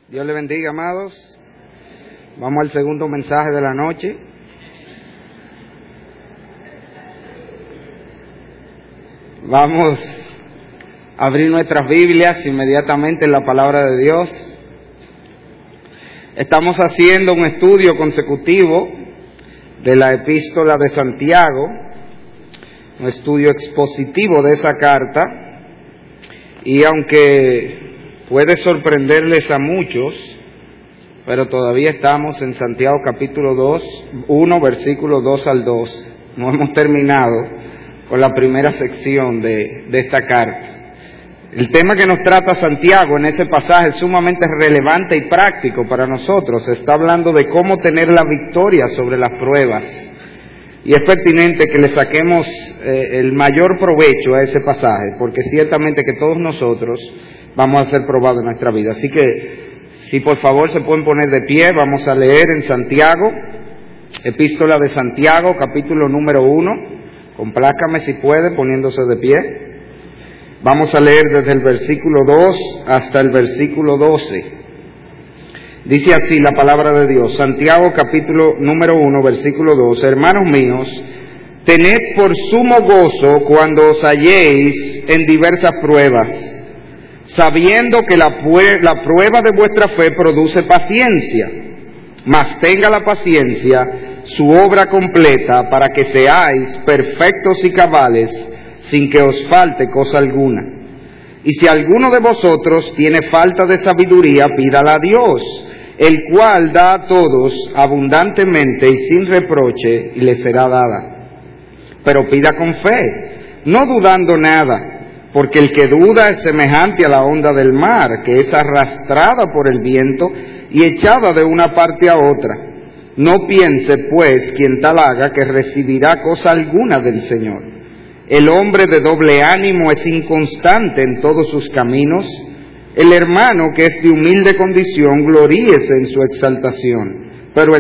Dios le bendiga, amados. Vamos al segundo mensaje de la noche. Vamos a abrir nuestras Biblias inmediatamente en la palabra de Dios. Estamos haciendo un estudio consecutivo de la epístola de Santiago, un estudio expositivo de esa carta, y aunque puede sorprenderles a muchos, pero todavía estamos en Santiago capítulo 1, versículos 2 al 2. No hemos terminado con la primera sección de esta carta. El tema que nos trata Santiago en ese pasaje es sumamente relevante y práctico para nosotros. Está hablando de cómo tener la victoria sobre las pruebas. Y es pertinente que le saquemos el mayor provecho a ese pasaje, porque ciertamente que todos nosotros vamos a ser probados en nuestra vida. Así que, si por favor se pueden poner de pie, vamos a leer en Santiago, epístola de Santiago, capítulo número 1. Complácame si puede, poniéndose de pie. Vamos a leer desde el versículo 2 hasta el versículo 12. Dice así la palabra de Dios. Santiago capítulo número 1, versículo 2. Hermanos míos, tened por sumo gozo cuando os halléis en diversas pruebas, sabiendo que la prueba de vuestra fe produce paciencia. Mas tenga la paciencia su obra completa, para que seáis perfectos y cabales, sin que os falte cosa alguna. Y si alguno de vosotros tiene falta de sabiduría, pídala a Dios, el cual da a todos abundantemente y sin reproche, y le será dada. Pero pida con fe, no dudando nada, porque el que duda es semejante a la onda del mar, que es arrastrada por el viento y echada de una parte a otra. No piense, pues, quien tal haga, que recibirá cosa alguna del Señor. El hombre de doble ánimo es inconstante en todos sus caminos. El hermano que es de humilde condición, gloríese en su exaltación, pero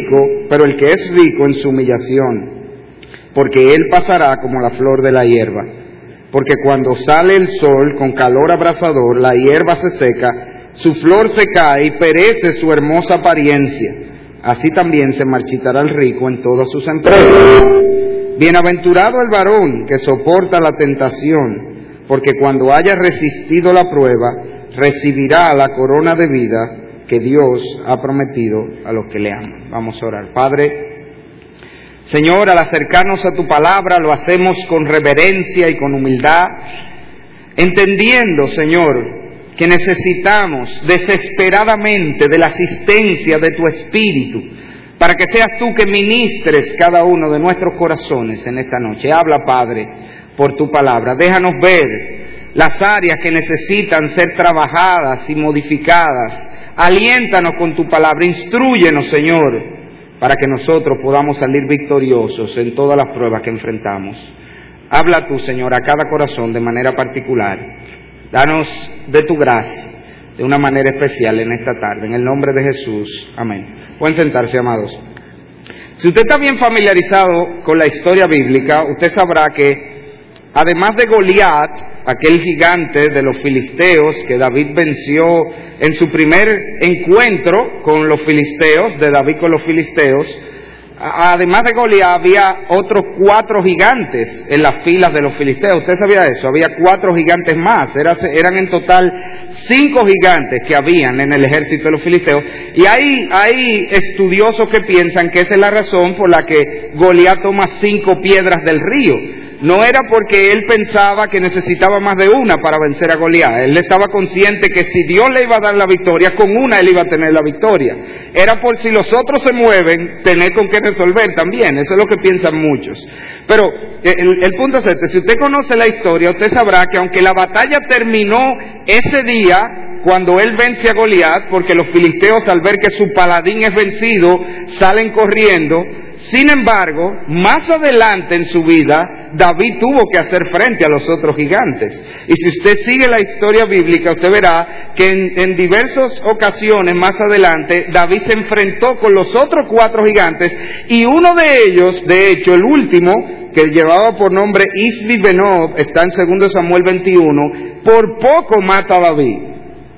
el que es rico en su humillación, porque él pasará como la flor de la hierba. Porque cuando sale el sol con calor abrasador, la hierba se seca, su flor se cae y perece su hermosa apariencia. Así también se marchitará el rico en todas sus empresas. Bienaventurado el varón que soporta la tentación, porque cuando haya resistido la prueba, recibirá la corona de vida que Dios ha prometido a los que le aman. Vamos a orar. Padre, Señor, al acercarnos a tu palabra lo hacemos con reverencia y con humildad, entendiendo, Señor, que necesitamos desesperadamente de la asistencia de tu Espíritu, para que seas tú que ministres cada uno de nuestros corazones en esta noche. Habla, Padre, por tu palabra. Déjanos ver las áreas que necesitan ser trabajadas y modificadas. Aliéntanos con tu palabra. Instrúyenos, Señor, para que nosotros podamos salir victoriosos en todas las pruebas que enfrentamos. Habla tú, Señor, a cada corazón de manera particular. Danos de tu gracia de una manera especial en esta tarde. En el nombre de Jesús. Amén. Pueden sentarse, amados. Si usted está bien familiarizado con la historia bíblica, usted sabrá que además de Goliat, aquel gigante de los filisteos que David venció en su primer encuentro con los filisteos, de David con los filisteos, además de Goliat había otros 4 gigantes en las filas de los filisteos. ¿Usted sabía eso? Había 4 gigantes más. Eran en total 5 gigantes que habían en el ejército de los filisteos. Y hay estudiosos que piensan que esa es la razón por la que Goliat toma 5 piedras del río. No era porque él pensaba que necesitaba más de una para vencer a Goliat. Él estaba consciente que si Dios le iba a dar la victoria, con una él iba a tener la victoria. Era por si los otros se mueven, tener con qué resolver también. Eso es lo que piensan muchos. Pero el punto es este. Si usted conoce la historia, usted sabrá que aunque la batalla terminó ese día, cuando él vence a Goliat, porque los filisteos, al ver que su paladín es vencido, salen corriendo. Sin embargo, más adelante en su vida, David tuvo que hacer frente a los otros gigantes. Y si usted sigue la historia bíblica, usted verá que en diversas ocasiones más adelante, David se enfrentó con los otros 4 gigantes, y uno de ellos, de hecho el último, que llevaba por nombre Isbi Benob, está en 2 Samuel 21, por poco mata a David.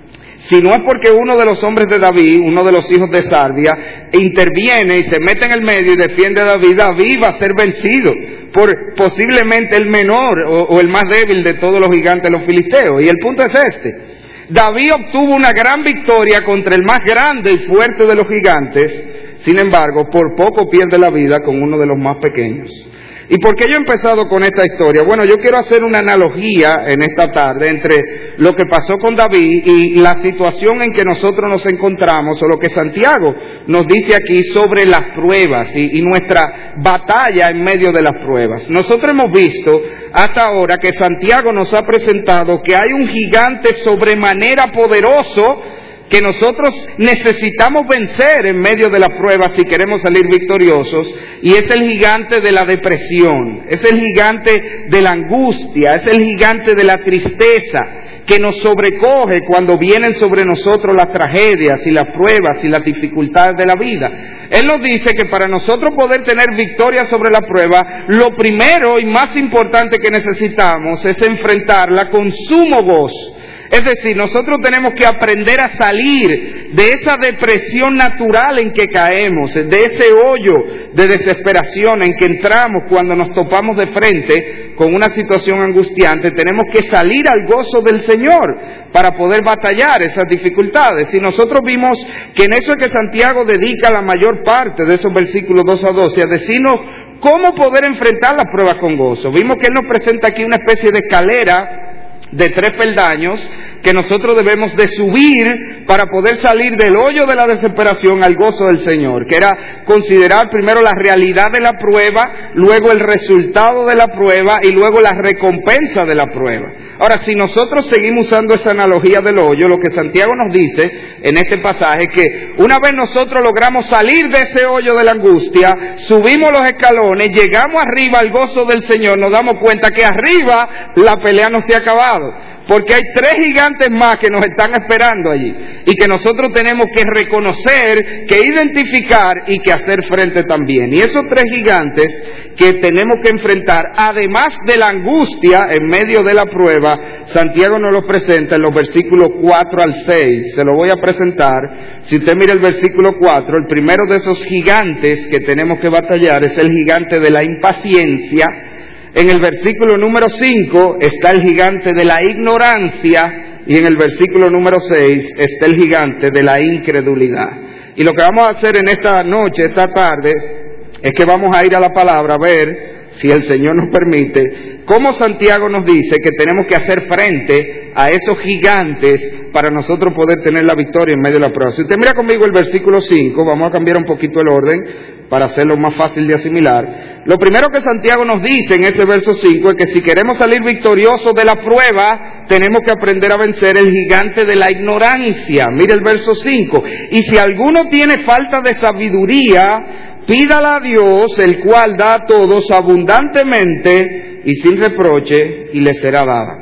si no es porque uno de los hombres de David, uno de los hijos de Sarvia, interviene y se mete en el medio y defiende a David, David va a ser vencido por posiblemente el menor o el más débil de todos los gigantes de los filisteos. Y el punto es este: David obtuvo una gran victoria contra el más grande y fuerte de los gigantes, sin embargo, por poco pierde la vida con uno de los más pequeños. ¿Y por qué yo he empezado con esta historia? Bueno, yo quiero hacer una analogía en esta tarde entre lo que pasó con David y la situación en que nosotros nos encontramos, o lo que Santiago nos dice aquí sobre las pruebas y nuestra batalla en medio de las pruebas. Nosotros hemos visto hasta ahora que Santiago nos ha presentado que hay un gigante sobremanera poderoso que nosotros necesitamos vencer en medio de la prueba si queremos salir victoriosos, y es el gigante de la depresión, es el gigante de la angustia, es el gigante de la tristeza que nos sobrecoge cuando vienen sobre nosotros las tragedias y las pruebas y las dificultades de la vida. Él nos dice que para nosotros poder tener victoria sobre la prueba, lo primero y más importante que necesitamos es enfrentarla con sumo gozo. Es decir, nosotros tenemos que aprender a salir de esa depresión natural en que caemos, de ese hoyo de desesperación en que entramos cuando nos topamos de frente con una situación angustiante. Tenemos que salir al gozo del Señor para poder batallar esas dificultades. Y nosotros vimos que en eso es que Santiago dedica la mayor parte de esos versículos 2 a 12, a decirnos cómo poder enfrentar las pruebas con gozo. Vimos que él nos presenta aquí una especie de escalera de 3 peldaños que nosotros debemos de subir para poder salir del hoyo de la desesperación al gozo del Señor, que era considerar primero la realidad de la prueba, luego el resultado de la prueba y luego la recompensa de la prueba. Ahora, si nosotros seguimos usando esa analogía del hoyo, lo que Santiago nos dice en este pasaje es que una vez nosotros logramos salir de ese hoyo de la angustia, subimos los escalones, llegamos arriba al gozo del Señor, nos damos cuenta que arriba la pelea no se ha acabado, porque hay 3 gigantes más que nos están esperando allí y que nosotros tenemos que reconocer, que identificar y que hacer frente también. Y esos 3 gigantes que tenemos que enfrentar, además de la angustia en medio de la prueba, Santiago nos los presenta en los versículos 4 al 6. Se lo voy a presentar. Si usted mira el versículo 4, el primero de esos gigantes que tenemos que batallar es el gigante de la impaciencia. En el versículo número 5 está el gigante de la ignorancia, y en el versículo número 6 está el gigante de la incredulidad. Y lo que vamos a hacer en esta noche, esta tarde, es que vamos a ir a la palabra a ver, si el Señor nos permite, cómo Santiago nos dice que tenemos que hacer frente a esos gigantes para nosotros poder tener la victoria en medio de la prueba. Si usted mira conmigo el versículo 5, vamos a cambiar un poquito el orden para hacerlo más fácil de asimilar. Lo primero que Santiago nos dice en ese verso 5 es que si queremos salir victoriosos de la prueba, tenemos que aprender a vencer el gigante de la ignorancia. Mire el verso 5. Y si alguno tiene falta de sabiduría, pídala a Dios, el cual da a todos abundantemente y sin reproche, y le será dada.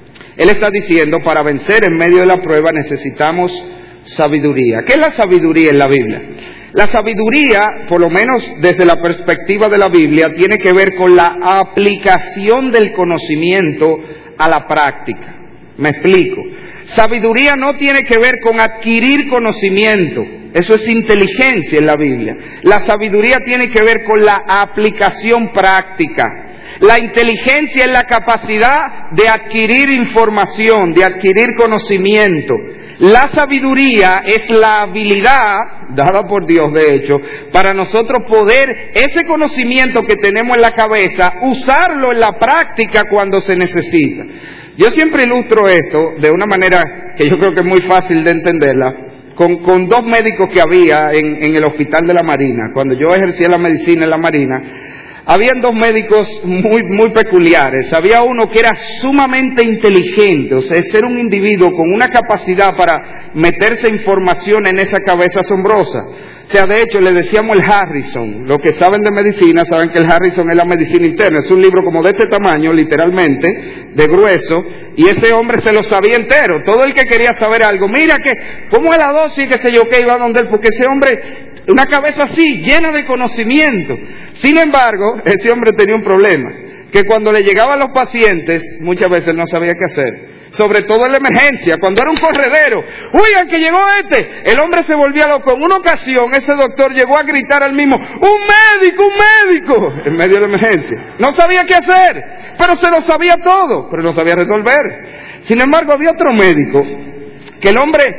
Él está diciendo, para vencer en medio de la prueba necesitamos sabiduría. ¿Qué es la sabiduría en la Biblia? La sabiduría, por lo menos desde la perspectiva de la Biblia, tiene que ver con la aplicación del conocimiento a la práctica. Me explico. Sabiduría no tiene que ver con adquirir conocimiento. Eso es inteligencia en la Biblia. La sabiduría tiene que ver con la aplicación práctica. La inteligencia es la capacidad de adquirir información, de adquirir conocimiento. La sabiduría es la habilidad, dada por Dios de hecho, para nosotros poder, ese conocimiento que tenemos en la cabeza, usarlo en la práctica cuando se necesita. Yo siempre ilustro esto de una manera que yo creo que es muy fácil de entenderla, con 2 médicos que había en el hospital de la Marina. Cuando yo ejercía la medicina en la Marina, habían 2 médicos muy peculiares. Había uno que era sumamente inteligente, o sea, ser un individuo con una capacidad para meterse información en esa cabeza asombrosa. O sea, de hecho, le decíamos el Harrison. Los que saben de medicina saben que el Harrison es la medicina interna. Es un libro como de este tamaño, literalmente, de grueso, y ese hombre se lo sabía entero. Todo el que quería saber algo, mira que, ¿cómo es la dosis? Que sé yo, que iba donde él, porque ese hombre, una cabeza así, llena de conocimiento. Sin embargo, ese hombre tenía un problema, que cuando le llegaban los pacientes, muchas veces no sabía qué hacer. Sobre todo en la emergencia, cuando era un corredero. ¡Oigan que llegó este! El hombre se volvía loco. En una ocasión, ese doctor llegó a gritar al mismo, ¡un médico, un médico! En medio de la emergencia. No sabía qué hacer, pero se lo sabía todo, pero no sabía resolver. Sin embargo, había otro médico, que el hombre,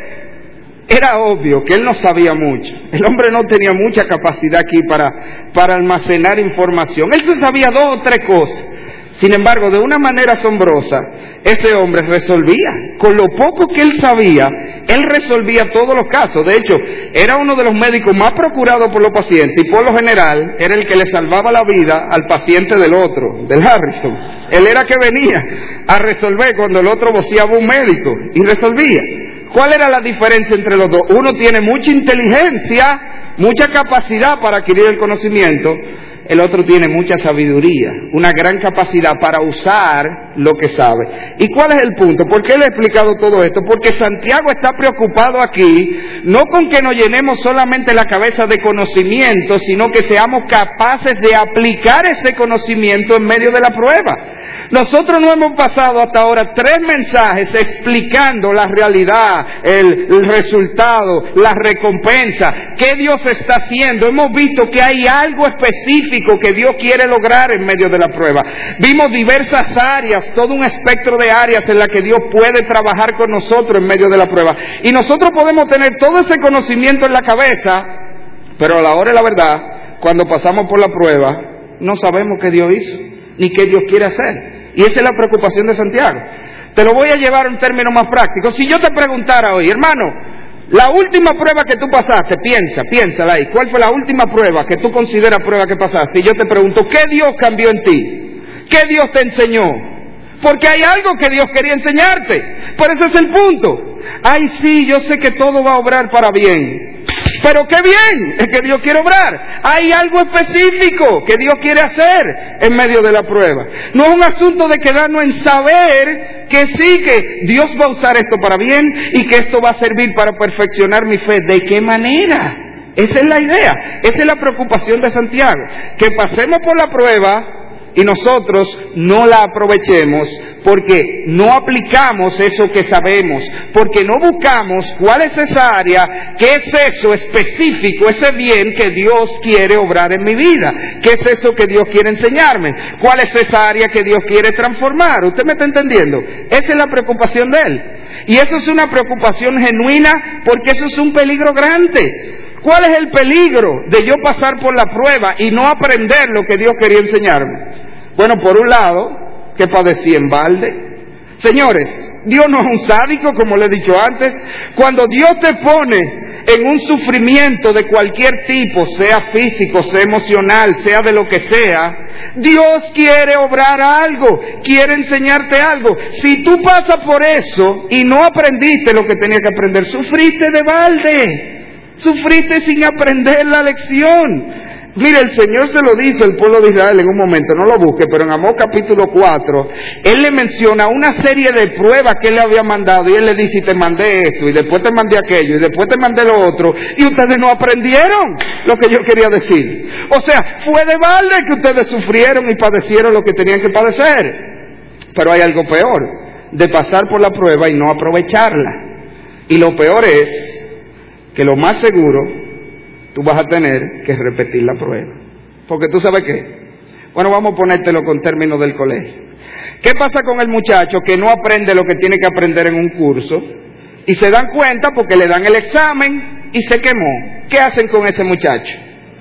era obvio que él no sabía mucho. El hombre no tenía mucha capacidad aquí para almacenar información. Él se sabía 2 o 3 cosas. Sin embargo, de una manera asombrosa, ese hombre resolvía. Con lo poco que él sabía, él resolvía todos los casos. De hecho, era uno de los médicos más procurados por los pacientes y por lo general era el que le salvaba la vida al paciente del otro, del Harrison. Él era que venía a resolver cuando el otro voceaba un médico y resolvía. ¿Cuál era la diferencia entre los dos? Uno tiene mucha inteligencia, mucha capacidad para adquirir el conocimiento. El otro tiene mucha sabiduría, una gran capacidad para usar lo que sabe. ¿Y cuál es el punto? ¿Por qué le he explicado todo esto? Porque Santiago está preocupado aquí, no con que nos llenemos solamente la cabeza de conocimiento, sino que seamos capaces de aplicar ese conocimiento en medio de la prueba. Nosotros no hemos pasado hasta ahora 3 mensajes explicando la realidad, el resultado, la recompensa, qué Dios está haciendo. Hemos visto que hay algo específico que Dios quiere lograr en medio de la prueba. Vimos diversas áreas, todo un espectro de áreas en las que Dios puede trabajar con nosotros en medio de la prueba. Y nosotros podemos tener todo ese conocimiento en la cabeza, pero a la hora de la verdad, cuando pasamos por la prueba, no sabemos qué Dios hizo, ni qué Dios quiere hacer. Y esa es la preocupación de Santiago. Te lo voy a llevar a un término más práctico. Si yo te preguntara hoy, hermano, la última prueba que tú pasaste, piénsala ahí. ¿Cuál fue la última prueba que tú consideras prueba que pasaste? Y yo te pregunto, ¿qué Dios cambió en ti? ¿Qué Dios te enseñó? Porque hay algo que Dios quería enseñarte. Por ese es el punto. Ay, sí, yo sé que todo va a obrar para bien. Pero qué bien es que Dios quiere obrar. Hay algo específico que Dios quiere hacer en medio de la prueba. No es un asunto de quedarnos en saber que sí, que Dios va a usar esto para bien y que esto va a servir para perfeccionar mi fe. ¿De qué manera? Esa es la idea, esa es la preocupación de Santiago. Que pasemos por la prueba y nosotros no la aprovechemos porque no aplicamos eso que sabemos, porque no buscamos cuál es esa área, qué es eso específico, ese bien que Dios quiere obrar en mi vida, qué es eso que Dios quiere enseñarme, cuál es esa área que Dios quiere transformar. ¿Usted me está entendiendo? Esa es la preocupación de él. Y eso es una preocupación genuina porque eso es un peligro grande. ¿Cuál es el peligro de yo pasar por la prueba y no aprender lo que Dios quería enseñarme? Bueno, por un lado, que padecí en balde. Señores, Dios no es un sádico, como le he dicho antes. Cuando Dios te pone en un sufrimiento de cualquier tipo, sea físico, sea emocional, sea de lo que sea, Dios quiere obrar algo, quiere enseñarte algo. Si tú pasas por eso y no aprendiste lo que tenías que aprender, sufriste de balde. Sufriste sin aprender la lección. Mire, el Señor se lo dice al pueblo de Israel en un momento, no lo busque, pero en Amós capítulo 4, Él le menciona una serie de pruebas que Él le había mandado, y Él le dice, te mandé esto, y después te mandé aquello, y después te mandé lo otro, y ustedes no aprendieron lo que yo quería decir. O sea, fue de balde que ustedes sufrieron y padecieron lo que tenían que padecer. Pero hay algo peor, de pasar por la prueba y no aprovecharla. Y lo peor es que lo más seguro, tú vas a tener que repetir la prueba. Porque tú sabes qué. Bueno, vamos a ponértelo con términos del colegio. ¿Qué pasa con el muchacho que no aprende lo que tiene que aprender en un curso? Y se dan cuenta porque le dan el examen y se quemó. ¿Qué hacen con ese muchacho?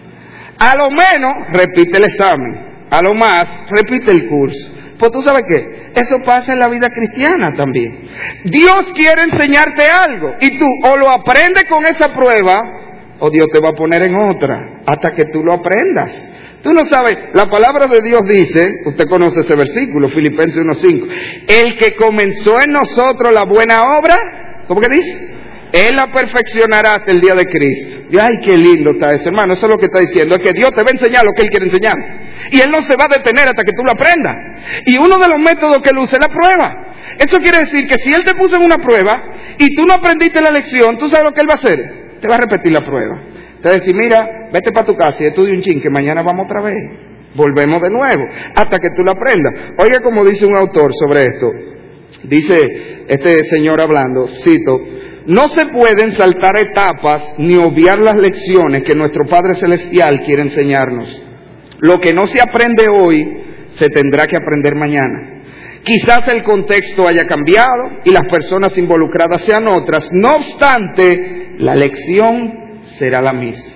A lo menos repite el examen. A lo más repite el curso. Pues tú sabes qué, eso pasa en la vida cristiana también. Dios quiere enseñarte algo y tú o lo aprendes con esa prueba o Dios te va a poner en otra hasta que tú lo aprendas. Tú no sabes, la palabra de Dios dice, usted conoce ese versículo, Filipenses 1:5, el que comenzó en nosotros la buena obra, ¿cómo que dice? Él la perfeccionará hasta el día de Cristo. Y ay, qué lindo está eso, hermano. Eso es lo que está diciendo, es que Dios te va a enseñar lo que Él quiere enseñar. Y Él no se va a detener hasta que tú lo aprendas. Y uno de los métodos que Él usa es la prueba. Eso quiere decir que si Él te puso en una prueba y tú no aprendiste la lección, ¿tú sabes lo que Él va a hacer? Te va a repetir la prueba. Te va a decir, mira, vete para tu casa y estudia un chin, que mañana vamos otra vez. Volvemos de nuevo, hasta que tú lo aprendas. Oiga como dice un autor sobre esto. Dice, este señor hablando, cito: no se pueden saltar etapas ni obviar las lecciones que nuestro Padre Celestial quiere enseñarnos. Lo que no se aprende hoy, se tendrá que aprender mañana. Quizás el contexto haya cambiado y las personas involucradas sean otras. No obstante, la lección será la misma.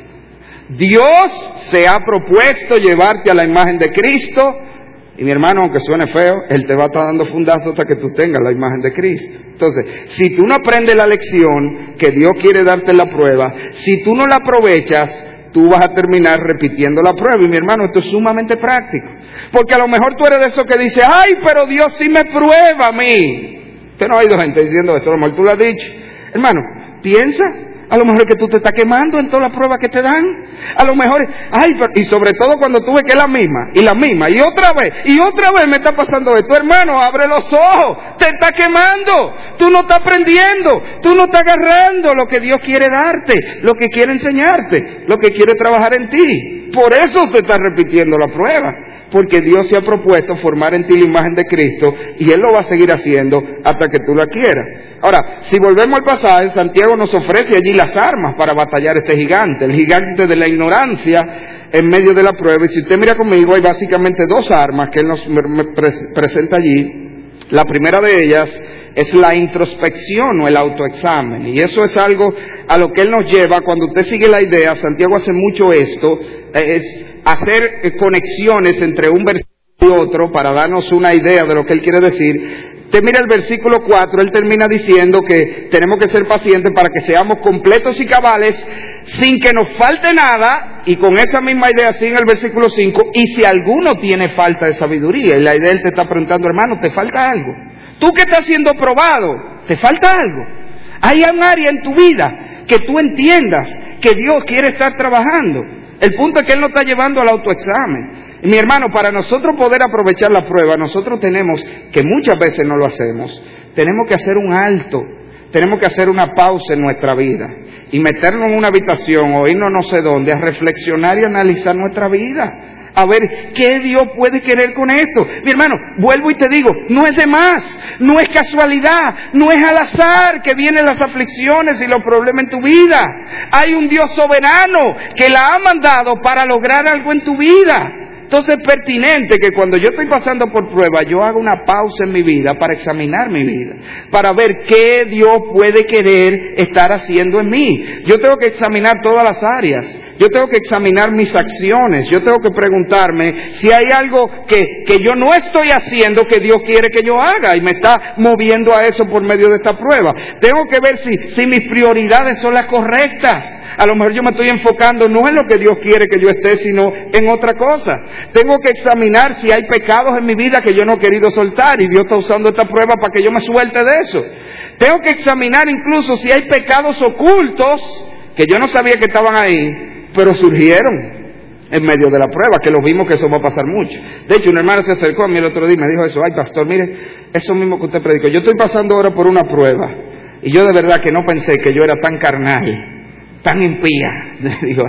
Dios se ha propuesto llevarte a la imagen de Cristo. Y mi hermano, aunque suene feo, Él te va a estar dando fundazos hasta que tú tengas la imagen de Cristo. Entonces, si tú no aprendes la lección que Dios quiere darte en la prueba, si tú no la aprovechas, tú vas a terminar repitiendo la prueba. Y mi hermano, esto es sumamente práctico. Porque a lo mejor tú eres de esos que dice: ay, pero Dios sí me prueba a mí. Usted no ha oído gente diciendo eso, a lo mejor tú lo has dicho. Hermano, piensa. A lo mejor es que tú te estás quemando en todas las pruebas que te dan. A lo mejor, y sobre todo cuando tú ves que es la misma, y otra vez me está pasando esto. Hermano, abre los ojos, te está quemando, tú no estás aprendiendo, tú no estás agarrando lo que Dios quiere darte, lo que quiere enseñarte, lo que quiere trabajar en ti. Por eso te está repitiendo la prueba, porque Dios se ha propuesto formar en ti la imagen de Cristo, y Él lo va a seguir haciendo hasta que tú la quieras. Ahora, si volvemos al pasaje, Santiago nos ofrece allí las armas para batallar este gigante, el gigante de la ignorancia en medio de la prueba. Y si usted mira conmigo, hay básicamente dos armas que él nos presenta allí. La primera de ellas es la introspección o el autoexamen. Y eso es algo a lo que él nos lleva. Cuando usted sigue la idea, Santiago hace mucho esto, es hacer conexiones entre un versículo y otro para darnos una idea de lo que él quiere decir. Usted mira el versículo 4, él termina diciendo que tenemos que ser pacientes para que seamos completos y cabales, sin que nos falte nada, y con esa misma idea sigue en el versículo 5, y si alguno tiene falta de sabiduría, y la idea él te está preguntando: hermano, ¿te falta algo? Tú que estás siendo probado, ¿te falta algo? Hay un área en tu vida que tú entiendas que Dios quiere estar trabajando. El punto es que Él nos está llevando al autoexamen. Y mi hermano, para nosotros poder aprovechar la prueba, nosotros tenemos, que muchas veces no lo hacemos, tenemos que hacer un alto, tenemos que hacer una pausa en nuestra vida y meternos en una habitación o irnos no sé dónde a reflexionar y analizar nuestra vida, a ver qué Dios puede querer con esto. Mi hermano, vuelvo y te digo, no es de más, no es casualidad, no es al azar que vienen las aflicciones y los problemas en tu vida. Hay un Dios soberano que la ha mandado para lograr algo en tu vida. Entonces es pertinente que cuando yo estoy pasando por prueba, yo haga una pausa en mi vida para examinar mi vida, para ver qué Dios puede querer estar haciendo en mí. Yo tengo que examinar todas las áreas, yo tengo que examinar mis acciones, yo tengo que preguntarme si hay algo que yo no estoy haciendo que Dios quiere que yo haga y me está moviendo a eso por medio de esta prueba. Tengo que ver si mis prioridades son las correctas. A lo mejor yo me estoy enfocando no en lo que Dios quiere que yo esté, sino en otra cosa. Tengo que examinar si hay pecados en mi vida que yo no he querido soltar y Dios está usando esta prueba para que yo me suelte de eso. Tengo que examinar incluso si hay pecados ocultos que yo no sabía que estaban ahí, pero surgieron en medio de la prueba, que lo vimos que eso va a pasar mucho. De hecho, una hermana se acercó a mí el otro día y me dijo eso: ay, pastor, mire, eso mismo que usted predicó, yo estoy pasando ahora por una prueba y yo de verdad que no pensé que yo era tan carnal, tan impía, Dios,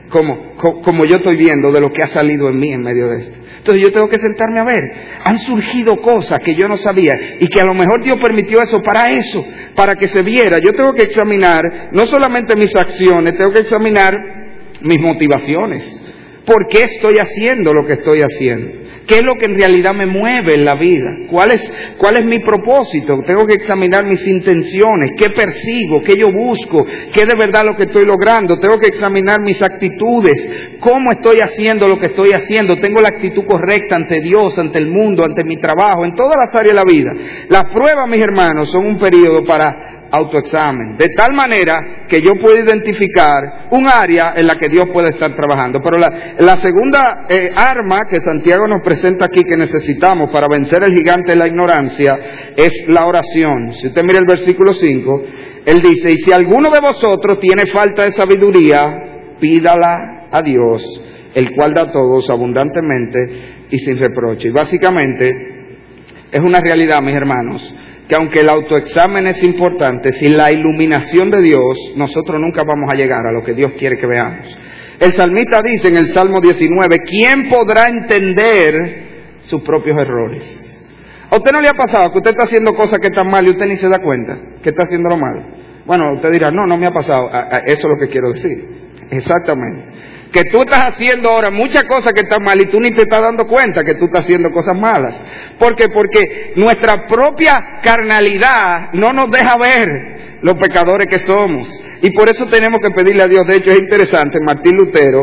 como yo estoy viendo de lo que ha salido en mí en medio de esto. Entonces yo tengo que sentarme a ver. Han surgido cosas que yo no sabía y que a lo mejor Dios permitió eso, para que se viera. Yo tengo que examinar no solamente mis acciones, tengo que examinar mis motivaciones. ¿Por qué estoy haciendo lo que estoy haciendo? ¿Qué es lo que en realidad me mueve en la vida? ¿Cuál es mi propósito? Tengo que examinar mis intenciones, qué persigo, qué yo busco, qué de verdad lo que estoy logrando. Tengo que examinar mis actitudes, cómo estoy haciendo lo que estoy haciendo. Tengo la actitud correcta ante Dios, ante el mundo, ante mi trabajo, en todas las áreas de la vida. Las pruebas, mis hermanos, son un periodo para autoexamen, de tal manera que yo puedo identificar un área en la que Dios puede estar trabajando. Pero la segunda arma que Santiago nos presenta aquí, que necesitamos para vencer el gigante de la ignorancia, es la oración. Si usted mira el versículo 5, él dice: y si alguno de vosotros tiene falta de sabiduría, pídala a Dios, el cual da a todos abundantemente y sin reproche. Y básicamente es una realidad, mis hermanos, que aunque el autoexamen es importante, sin la iluminación de Dios, nosotros nunca vamos a llegar a lo que Dios quiere que veamos. El salmista dice en el Salmo 19, ¿quién podrá entender sus propios errores? ¿A usted no le ha pasado que usted está haciendo cosas que están mal y usted ni se da cuenta que está haciendo lo malo? Bueno, usted dirá, no me ha pasado. Eso es lo que quiero decir. Exactamente. Que tú estás haciendo ahora muchas cosas que están mal y tú ni te estás dando cuenta que tú estás haciendo cosas malas. ¿Por qué? Porque nuestra propia carnalidad no nos deja ver los pecadores que somos. Y por eso tenemos que pedirle a Dios. De hecho, es interesante, Martín Lutero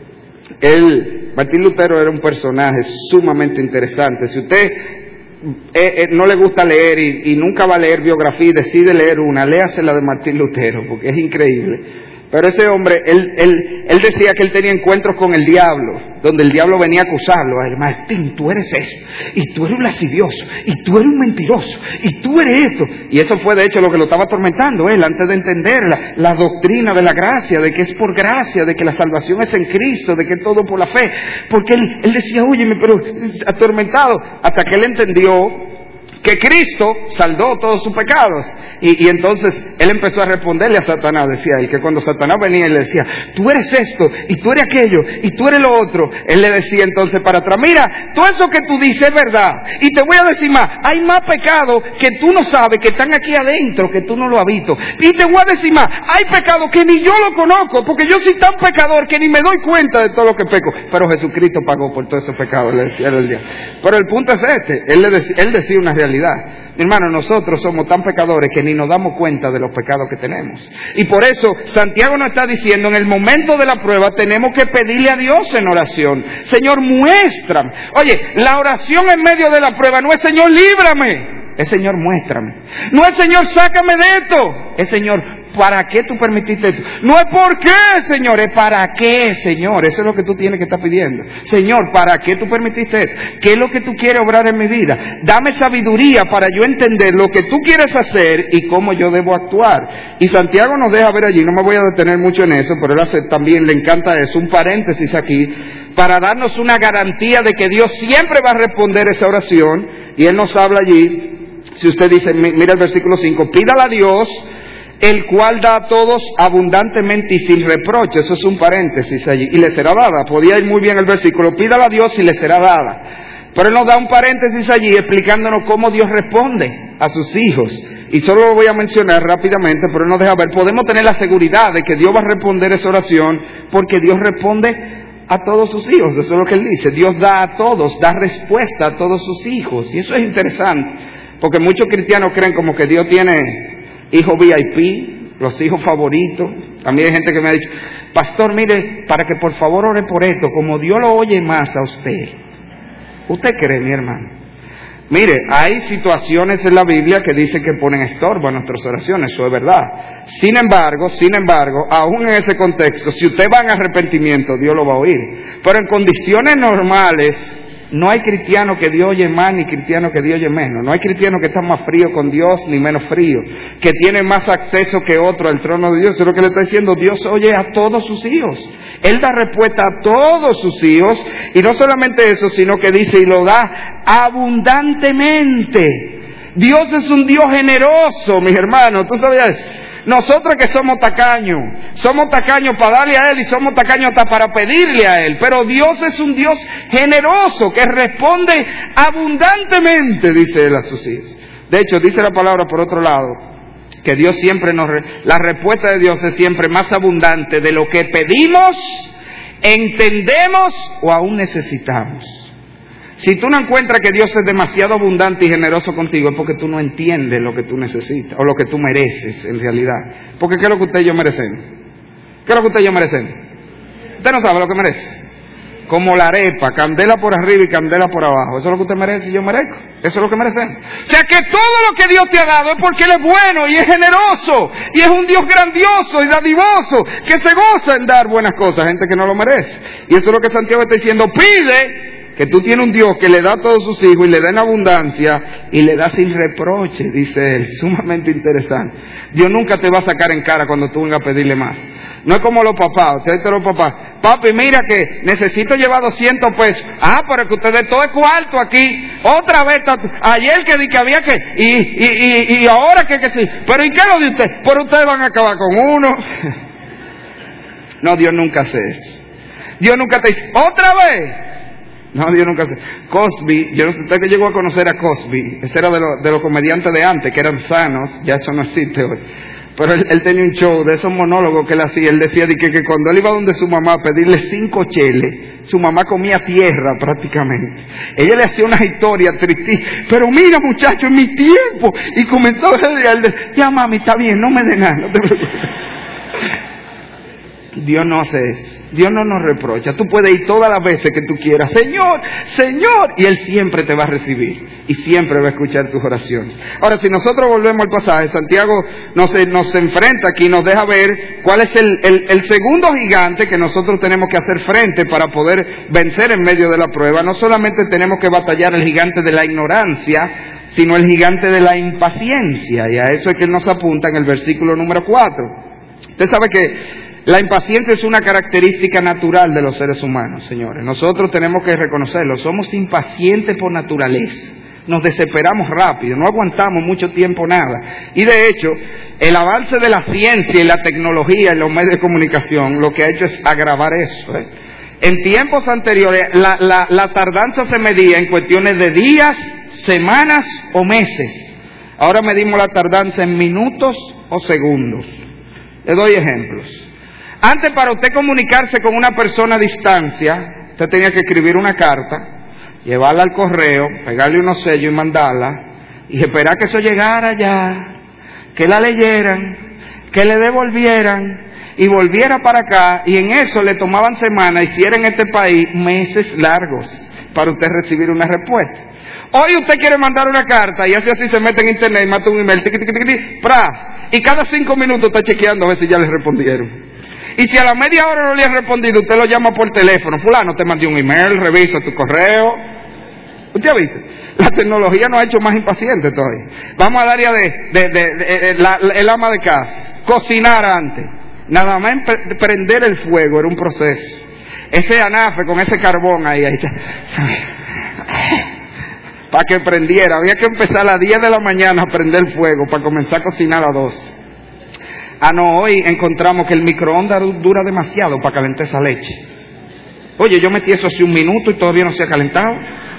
era un personaje sumamente interesante. Si usted no le gusta leer y nunca va a leer biografía y decide leer una, léasela de Martín Lutero, porque es increíble. Pero ese hombre, él decía que él tenía encuentros con el diablo, donde el diablo venía a acusarlo. Martín, tú eres eso, y tú eres un lascivioso, y tú eres un mentiroso, y tú eres esto. Y eso fue de hecho lo que lo estaba atormentando él, antes de entender la doctrina de la gracia, de que es por gracia, de que la salvación es en Cristo, de que es todo por la fe. Porque él decía, óyeme, pero atormentado, hasta que él entendió que Cristo saldó todos sus pecados. Y entonces él empezó a responderle a Satanás, decía él, que cuando Satanás venía y le decía, tú eres esto, y tú eres aquello, y tú eres lo otro, él le decía entonces para atrás, mira, todo eso que tú dices es verdad, y te voy a decir más, hay más pecados que tú no sabes, que están aquí adentro, que tú no lo has visto, y te voy a decir más, hay pecados que ni yo lo conozco, porque yo soy tan pecador que ni me doy cuenta de todo lo que peco, pero Jesucristo pagó por todos esos pecados, le decía el día. Pero el punto es él decía una realidad. Mi hermano, nosotros somos tan pecadores que ni nos damos cuenta de los pecados que tenemos. Y por eso Santiago nos está diciendo, en el momento de la prueba tenemos que pedirle a Dios en oración. Señor, muéstrame. Oye, la oración en medio de la prueba no es Señor, líbrame. Es Señor, muéstrame. No es Señor, sácame de esto. Es Señor, ¿para qué tú permitiste esto? No es por qué, Señor, es para qué, Señor. Eso es lo que tú tienes que estar pidiendo. Señor, ¿para qué tú permitiste esto? ¿Qué es lo que tú quieres obrar en mi vida? Dame sabiduría para yo entender lo que tú quieres hacer y cómo yo debo actuar. Y Santiago nos deja ver allí, no me voy a detener mucho en eso, pero él también le encanta eso, un paréntesis aquí, para darnos una garantía de que Dios siempre va a responder esa oración. Y él nos habla allí, si usted dice, mira el versículo 5, pídala a Dios, el cual da a todos abundantemente y sin reproche. Eso es un paréntesis allí. Y le será dada. Podía ir muy bien el versículo, pídala a Dios y le será dada. Pero él nos da un paréntesis allí explicándonos cómo Dios responde a sus hijos. Y solo lo voy a mencionar rápidamente, pero él nos deja ver. Podemos tener la seguridad de que Dios va a responder esa oración, porque Dios responde a todos sus hijos. Eso es lo que él dice. Dios da a todos, da respuesta a todos sus hijos. Y eso es interesante, porque muchos cristianos creen como que Dios tiene hijos VIP, los hijos favoritos. También hay gente que me ha dicho, pastor, mire, para que por favor ore por esto, como Dios lo oye más a usted. ¿Usted cree, mi hermano? Mire, hay situaciones en la Biblia que dicen que ponen estorbo a nuestras oraciones, eso es verdad. Sin embargo, aún en ese contexto, si usted va en arrepentimiento, Dios lo va a oír. Pero en condiciones normales, no hay cristiano que Dios oye más ni cristiano que Dios oye menos. No hay cristiano que está más frío con Dios ni menos frío, que tiene más acceso que otro al trono de Dios. Eso es lo que le está diciendo. Dios oye a todos sus hijos. Él da respuesta a todos sus hijos. Y no solamente eso, sino que dice, y lo da abundantemente. Dios es un Dios generoso, mis hermanos. ¿Tú sabías? Nosotros que somos tacaños para darle a Él y somos tacaños hasta para pedirle a Él. Pero Dios es un Dios generoso que responde abundantemente, dice Él a sus hijos. De hecho, dice la palabra por otro lado, que Dios siempre la respuesta de Dios es siempre más abundante de lo que pedimos, entendemos o aún necesitamos. Si tú no encuentras que Dios es demasiado abundante y generoso contigo, es porque tú no entiendes lo que tú necesitas o lo que tú mereces en realidad. Porque ¿qué es lo que usted y yo merecemos? ¿Qué es lo que usted y yo merecemos? Usted no sabe lo que merece. Como la arepa, candela por arriba y candela por abajo. Eso es lo que usted merece y yo merezco. Eso es lo que merecemos. O sea que todo lo que Dios te ha dado es porque Él es bueno y es generoso. Y es un Dios grandioso y dadivoso que se goza en dar buenas cosas a gente que no lo merece. Y eso es lo que Santiago está diciendo. Pide, que tú tienes un Dios que le da a todos sus hijos y le da en abundancia y le da sin reproche, dice él. Sumamente interesante. Dios nunca te va a sacar en cara cuando tú vengas a pedirle más. No es como los papás. Ustedes los papás, papi, mira que necesito llevar 200 pesos. Ah, pero que ustedes todo es cuarto aquí. Otra vez, ayer que di que había que, y ahora que sí. Pero ¿y qué lo de usted? Pero ustedes van a acabar con uno. No, Dios nunca hace eso. Dios nunca te dice, otra vez. No, Dios nunca se... Cosby, yo no sé, usted que llegó a conocer a Cosby, ese era de los comediantes de antes, que eran sanos, ya eso no existe hoy. Pero él tenía un show de esos monólogos que él hacía. Él decía que cuando él iba donde su mamá a pedirle 5 cheles, su mamá comía tierra prácticamente. Ella le hacía una historia tristísima. Pero mira, muchacho, en mi tiempo. Y comenzó a decir, ya mami, está bien, no me dé nada, no te preocupes. Dios no hace eso. Dios no nos reprocha. Tú puedes ir todas las veces que tú quieras. Señor, Señor. Y Él siempre te va a recibir. Y siempre va a escuchar tus oraciones. Ahora, si nosotros volvemos al pasaje, Santiago nos enfrenta aquí, nos deja ver cuál es el segundo gigante que nosotros tenemos que hacer frente para poder vencer en medio de la prueba. No solamente tenemos que batallar el gigante de la ignorancia, sino el gigante de la impaciencia. Y a eso es que Él nos apunta en el versículo número 4. Usted sabe que la impaciencia es una característica natural de los seres humanos, señores. Nosotros tenemos que reconocerlo. Somos impacientes por naturaleza. Nos desesperamos rápido, no aguantamos mucho tiempo nada. Y de hecho, el avance de la ciencia y la tecnología en los medios de comunicación lo que ha hecho es agravar eso. En tiempos anteriores, la tardanza se medía en cuestiones de días, semanas o meses. Ahora medimos la tardanza en minutos o segundos. Le doy ejemplos. Antes, para usted comunicarse con una persona a distancia, usted tenía que escribir una carta, llevarla al correo, pegarle unos sellos y mandarla, y esperar que eso llegara allá, que la leyeran, que le devolvieran, y volviera para acá, y en eso le tomaban semanas, y si era en este país, meses largos, para usted recibir una respuesta. Hoy usted quiere mandar una carta, y así se mete en internet, y mata un email, y cada 5 minutos está chequeando a ver si ya le respondieron. Y si a la media hora no le han respondido, usted lo llama por teléfono. Fulano, te mandé un email, revisa tu correo. ¿Usted ha visto? La tecnología nos ha hecho más impacientes todavía. Vamos al área el ama de casa. Cocinar antes. Nada más prender el fuego era un proceso. Ese anafe con ese carbón ahí. Para que prendiera. Había que empezar a las 10 de la mañana a prender el fuego para comenzar a cocinar a las 12. Ah, no, hoy encontramos que el microondas dura demasiado para calentar esa leche. Oye, yo metí eso hace 1 minuto y todavía no se ha calentado.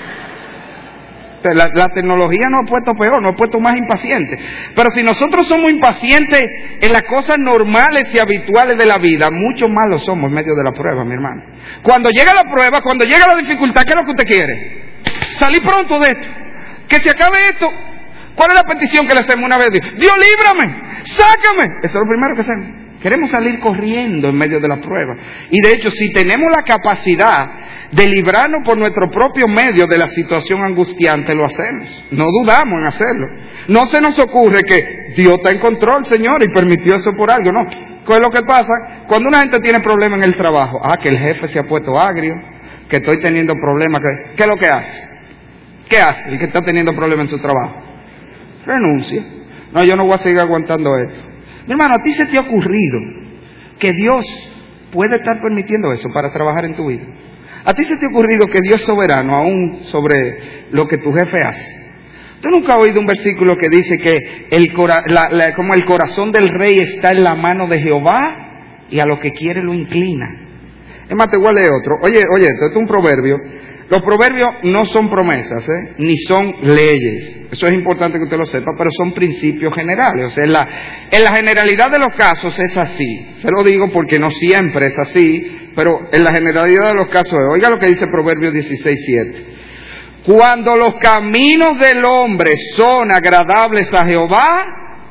La tecnología nos ha puesto peor, nos ha puesto más impacientes. Pero si nosotros somos impacientes en las cosas normales y habituales de la vida, mucho más lo somos en medio de la prueba, mi hermano. Cuando llega la prueba, cuando llega la dificultad, ¿qué es lo que usted quiere? Salir pronto de esto. Que se acabe esto. ¿Cuál es la petición que le hacemos una vez? Dios, líbrame, sácame. Eso es lo primero que hacemos. Queremos salir corriendo en medio de la prueba. Y de hecho, si tenemos la capacidad de librarnos por nuestro propio medio de la situación angustiante, lo hacemos. No dudamos en hacerlo. No se nos ocurre que Dios está en control, Señor, y permitió eso por algo. No. ¿Qué es lo que pasa? Cuando una gente tiene problemas en el trabajo, que el jefe se ha puesto agrio, que estoy teniendo problemas, ¿qué es lo que hace? ¿Qué hace el que está teniendo problemas en su trabajo? Renuncia. No, yo no voy a seguir aguantando esto. Mi hermano, ¿a ti se te ha ocurrido que Dios puede estar permitiendo eso para trabajar en tu vida? ¿A ti se te ha ocurrido que Dios es soberano aún sobre lo que tu jefe hace? ¿Tú nunca has oído un versículo que dice que como el corazón del rey está en la mano de Jehová y a lo que quiere lo inclina? Es más, te voy a leer otro. Oye, esto es un proverbio. Los proverbios no son promesas, ni son leyes. Eso es importante que usted lo sepa, pero son principios generales. O sea, en la generalidad de los casos es así. Se lo digo porque no siempre es así, pero en la generalidad de los casos es. Oiga lo que dice Proverbios 16:7. Cuando los caminos del hombre son agradables a Jehová,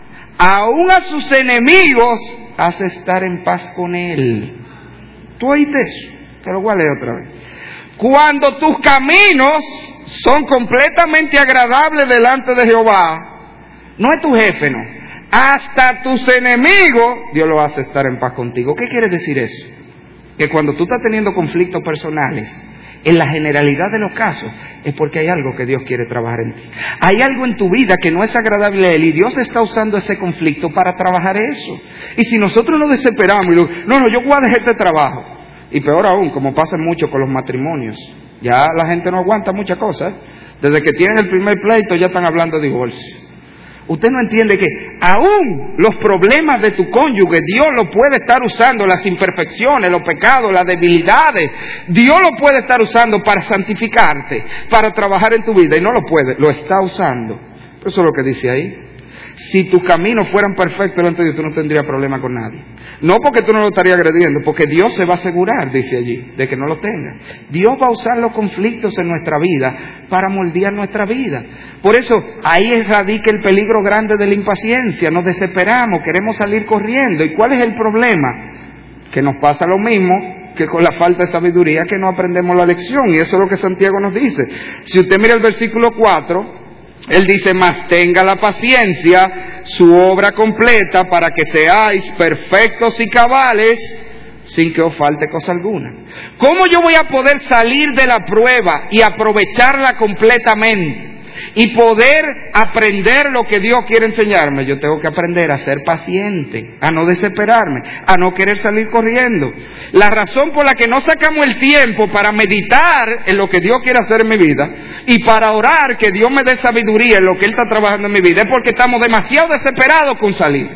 aún a sus enemigos hace estar en paz con él. ¿Tú oíste eso? Te lo voy a leer otra vez. Cuando tus caminos son completamente agradables delante de Jehová, no es tu jefe, no. Hasta tus enemigos, Dios lo hace estar en paz contigo. ¿Qué quiere decir eso? Que cuando tú estás teniendo conflictos personales, en la generalidad de los casos, es porque hay algo que Dios quiere trabajar en ti. Hay algo en tu vida que no es agradable a Él y Dios está usando ese conflicto para trabajar eso. Y si nosotros nos desesperamos y yo voy a dejar este trabajo. Y peor aún, como pasa mucho con los matrimonios, ya la gente no aguanta muchas cosas. Desde que tienen el primer pleito ya están hablando de divorcio. Usted no entiende que aún los problemas de tu cónyuge, Dios lo puede estar usando, las imperfecciones, los pecados, las debilidades, Dios lo puede estar usando para santificarte, para trabajar en tu vida, y no lo puede, lo está usando. Pero eso es lo que dice ahí. Si tus caminos fueran perfectos delante de Dios, tú no tendrías problema con nadie. No porque tú no lo estarías agrediendo, porque Dios se va a asegurar, dice allí, de que no lo tenga. Dios va a usar los conflictos en nuestra vida para moldear nuestra vida. Por eso, ahí radica el peligro grande de la impaciencia. Nos desesperamos, queremos salir corriendo. ¿Y cuál es el problema? Que nos pasa lo mismo que con la falta de sabiduría, que no aprendemos la lección. Y eso es lo que Santiago nos dice. Si usted mira el versículo 4... Él dice, mas tenga la paciencia, su obra completa, para que seáis perfectos y cabales, sin que os falte cosa alguna. ¿Cómo yo voy a poder salir de la prueba y aprovecharla completamente? Y poder aprender lo que Dios quiere enseñarme. Yo tengo que aprender a ser paciente, a no desesperarme, a no querer salir corriendo. La razón por la que no sacamos el tiempo para meditar en lo que Dios quiere hacer en mi vida y para orar que Dios me dé sabiduría en lo que Él está trabajando en mi vida es porque estamos demasiado desesperados con salir.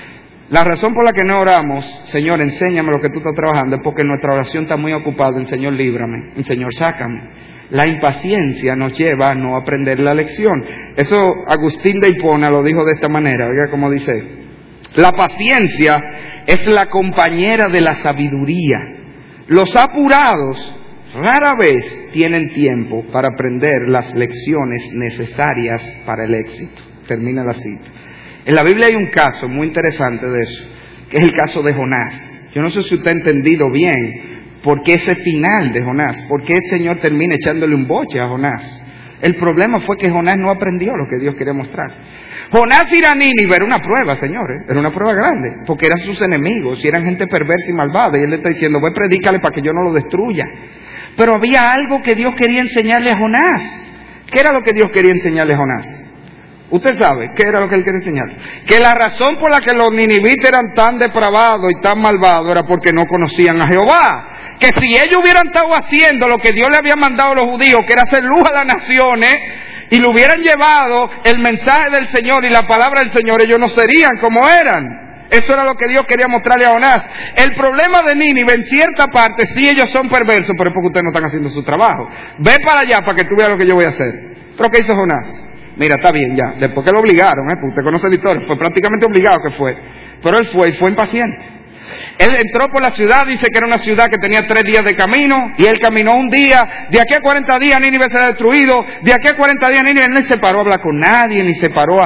La razón por la que no oramos, Señor, enséñame lo que tú estás trabajando, es porque nuestra oración está muy ocupada en Señor, líbrame, en Señor, sácame. La impaciencia nos lleva a no aprender la lección. Eso Agustín de Hipona lo dijo de esta manera, oiga cómo dice: la paciencia es la compañera de la sabiduría. Los apurados rara vez tienen tiempo para aprender las lecciones necesarias para el éxito. Termina la cita. En la Biblia hay un caso muy interesante de eso, que es el caso de Jonás. Yo no sé si usted ha entendido bien por qué ese final de Jonás, por qué el Señor termina echándole un boche a Jonás. El problema fue que Jonás no aprendió lo que Dios quería mostrar. Jonás ir a Nínive era una prueba, señores, era una prueba grande, porque eran sus enemigos, y eran gente perversa y malvada, y él le está diciendo, voy, predícale para que yo no lo destruya. Pero había algo que Dios quería enseñarle a Jonás. ¿Qué era lo que Dios quería enseñarle a Jonás? Usted sabe, ¿qué era lo que él quería enseñar? Que la razón por la que los ninivitas eran tan depravados y tan malvados era porque no conocían a Jehová. Que si ellos hubieran estado haciendo lo que Dios le había mandado a los judíos, que era hacer luz a las naciones, y le hubieran llevado el mensaje del Señor y la palabra del Señor, ellos no serían como eran. Eso era lo que Dios quería mostrarle a Jonás. El problema de Nínive, en cierta parte, sí ellos son perversos, pero es porque ustedes no están haciendo su trabajo. Ve para allá para que tú veas lo que yo voy a hacer. ¿Pero qué hizo Jonás? Mira, está bien ya, después que lo obligaron, porque usted conoce la historia, fue prácticamente obligado que fue. Pero él fue, y fue impaciente. Él entró por la ciudad, dice que era una ciudad que tenía 3 días de camino, y él caminó un día. De aquí a 40 días Nínive será destruido. De aquí a 40 días Nínive, él no se paró a hablar con nadie, ni se paró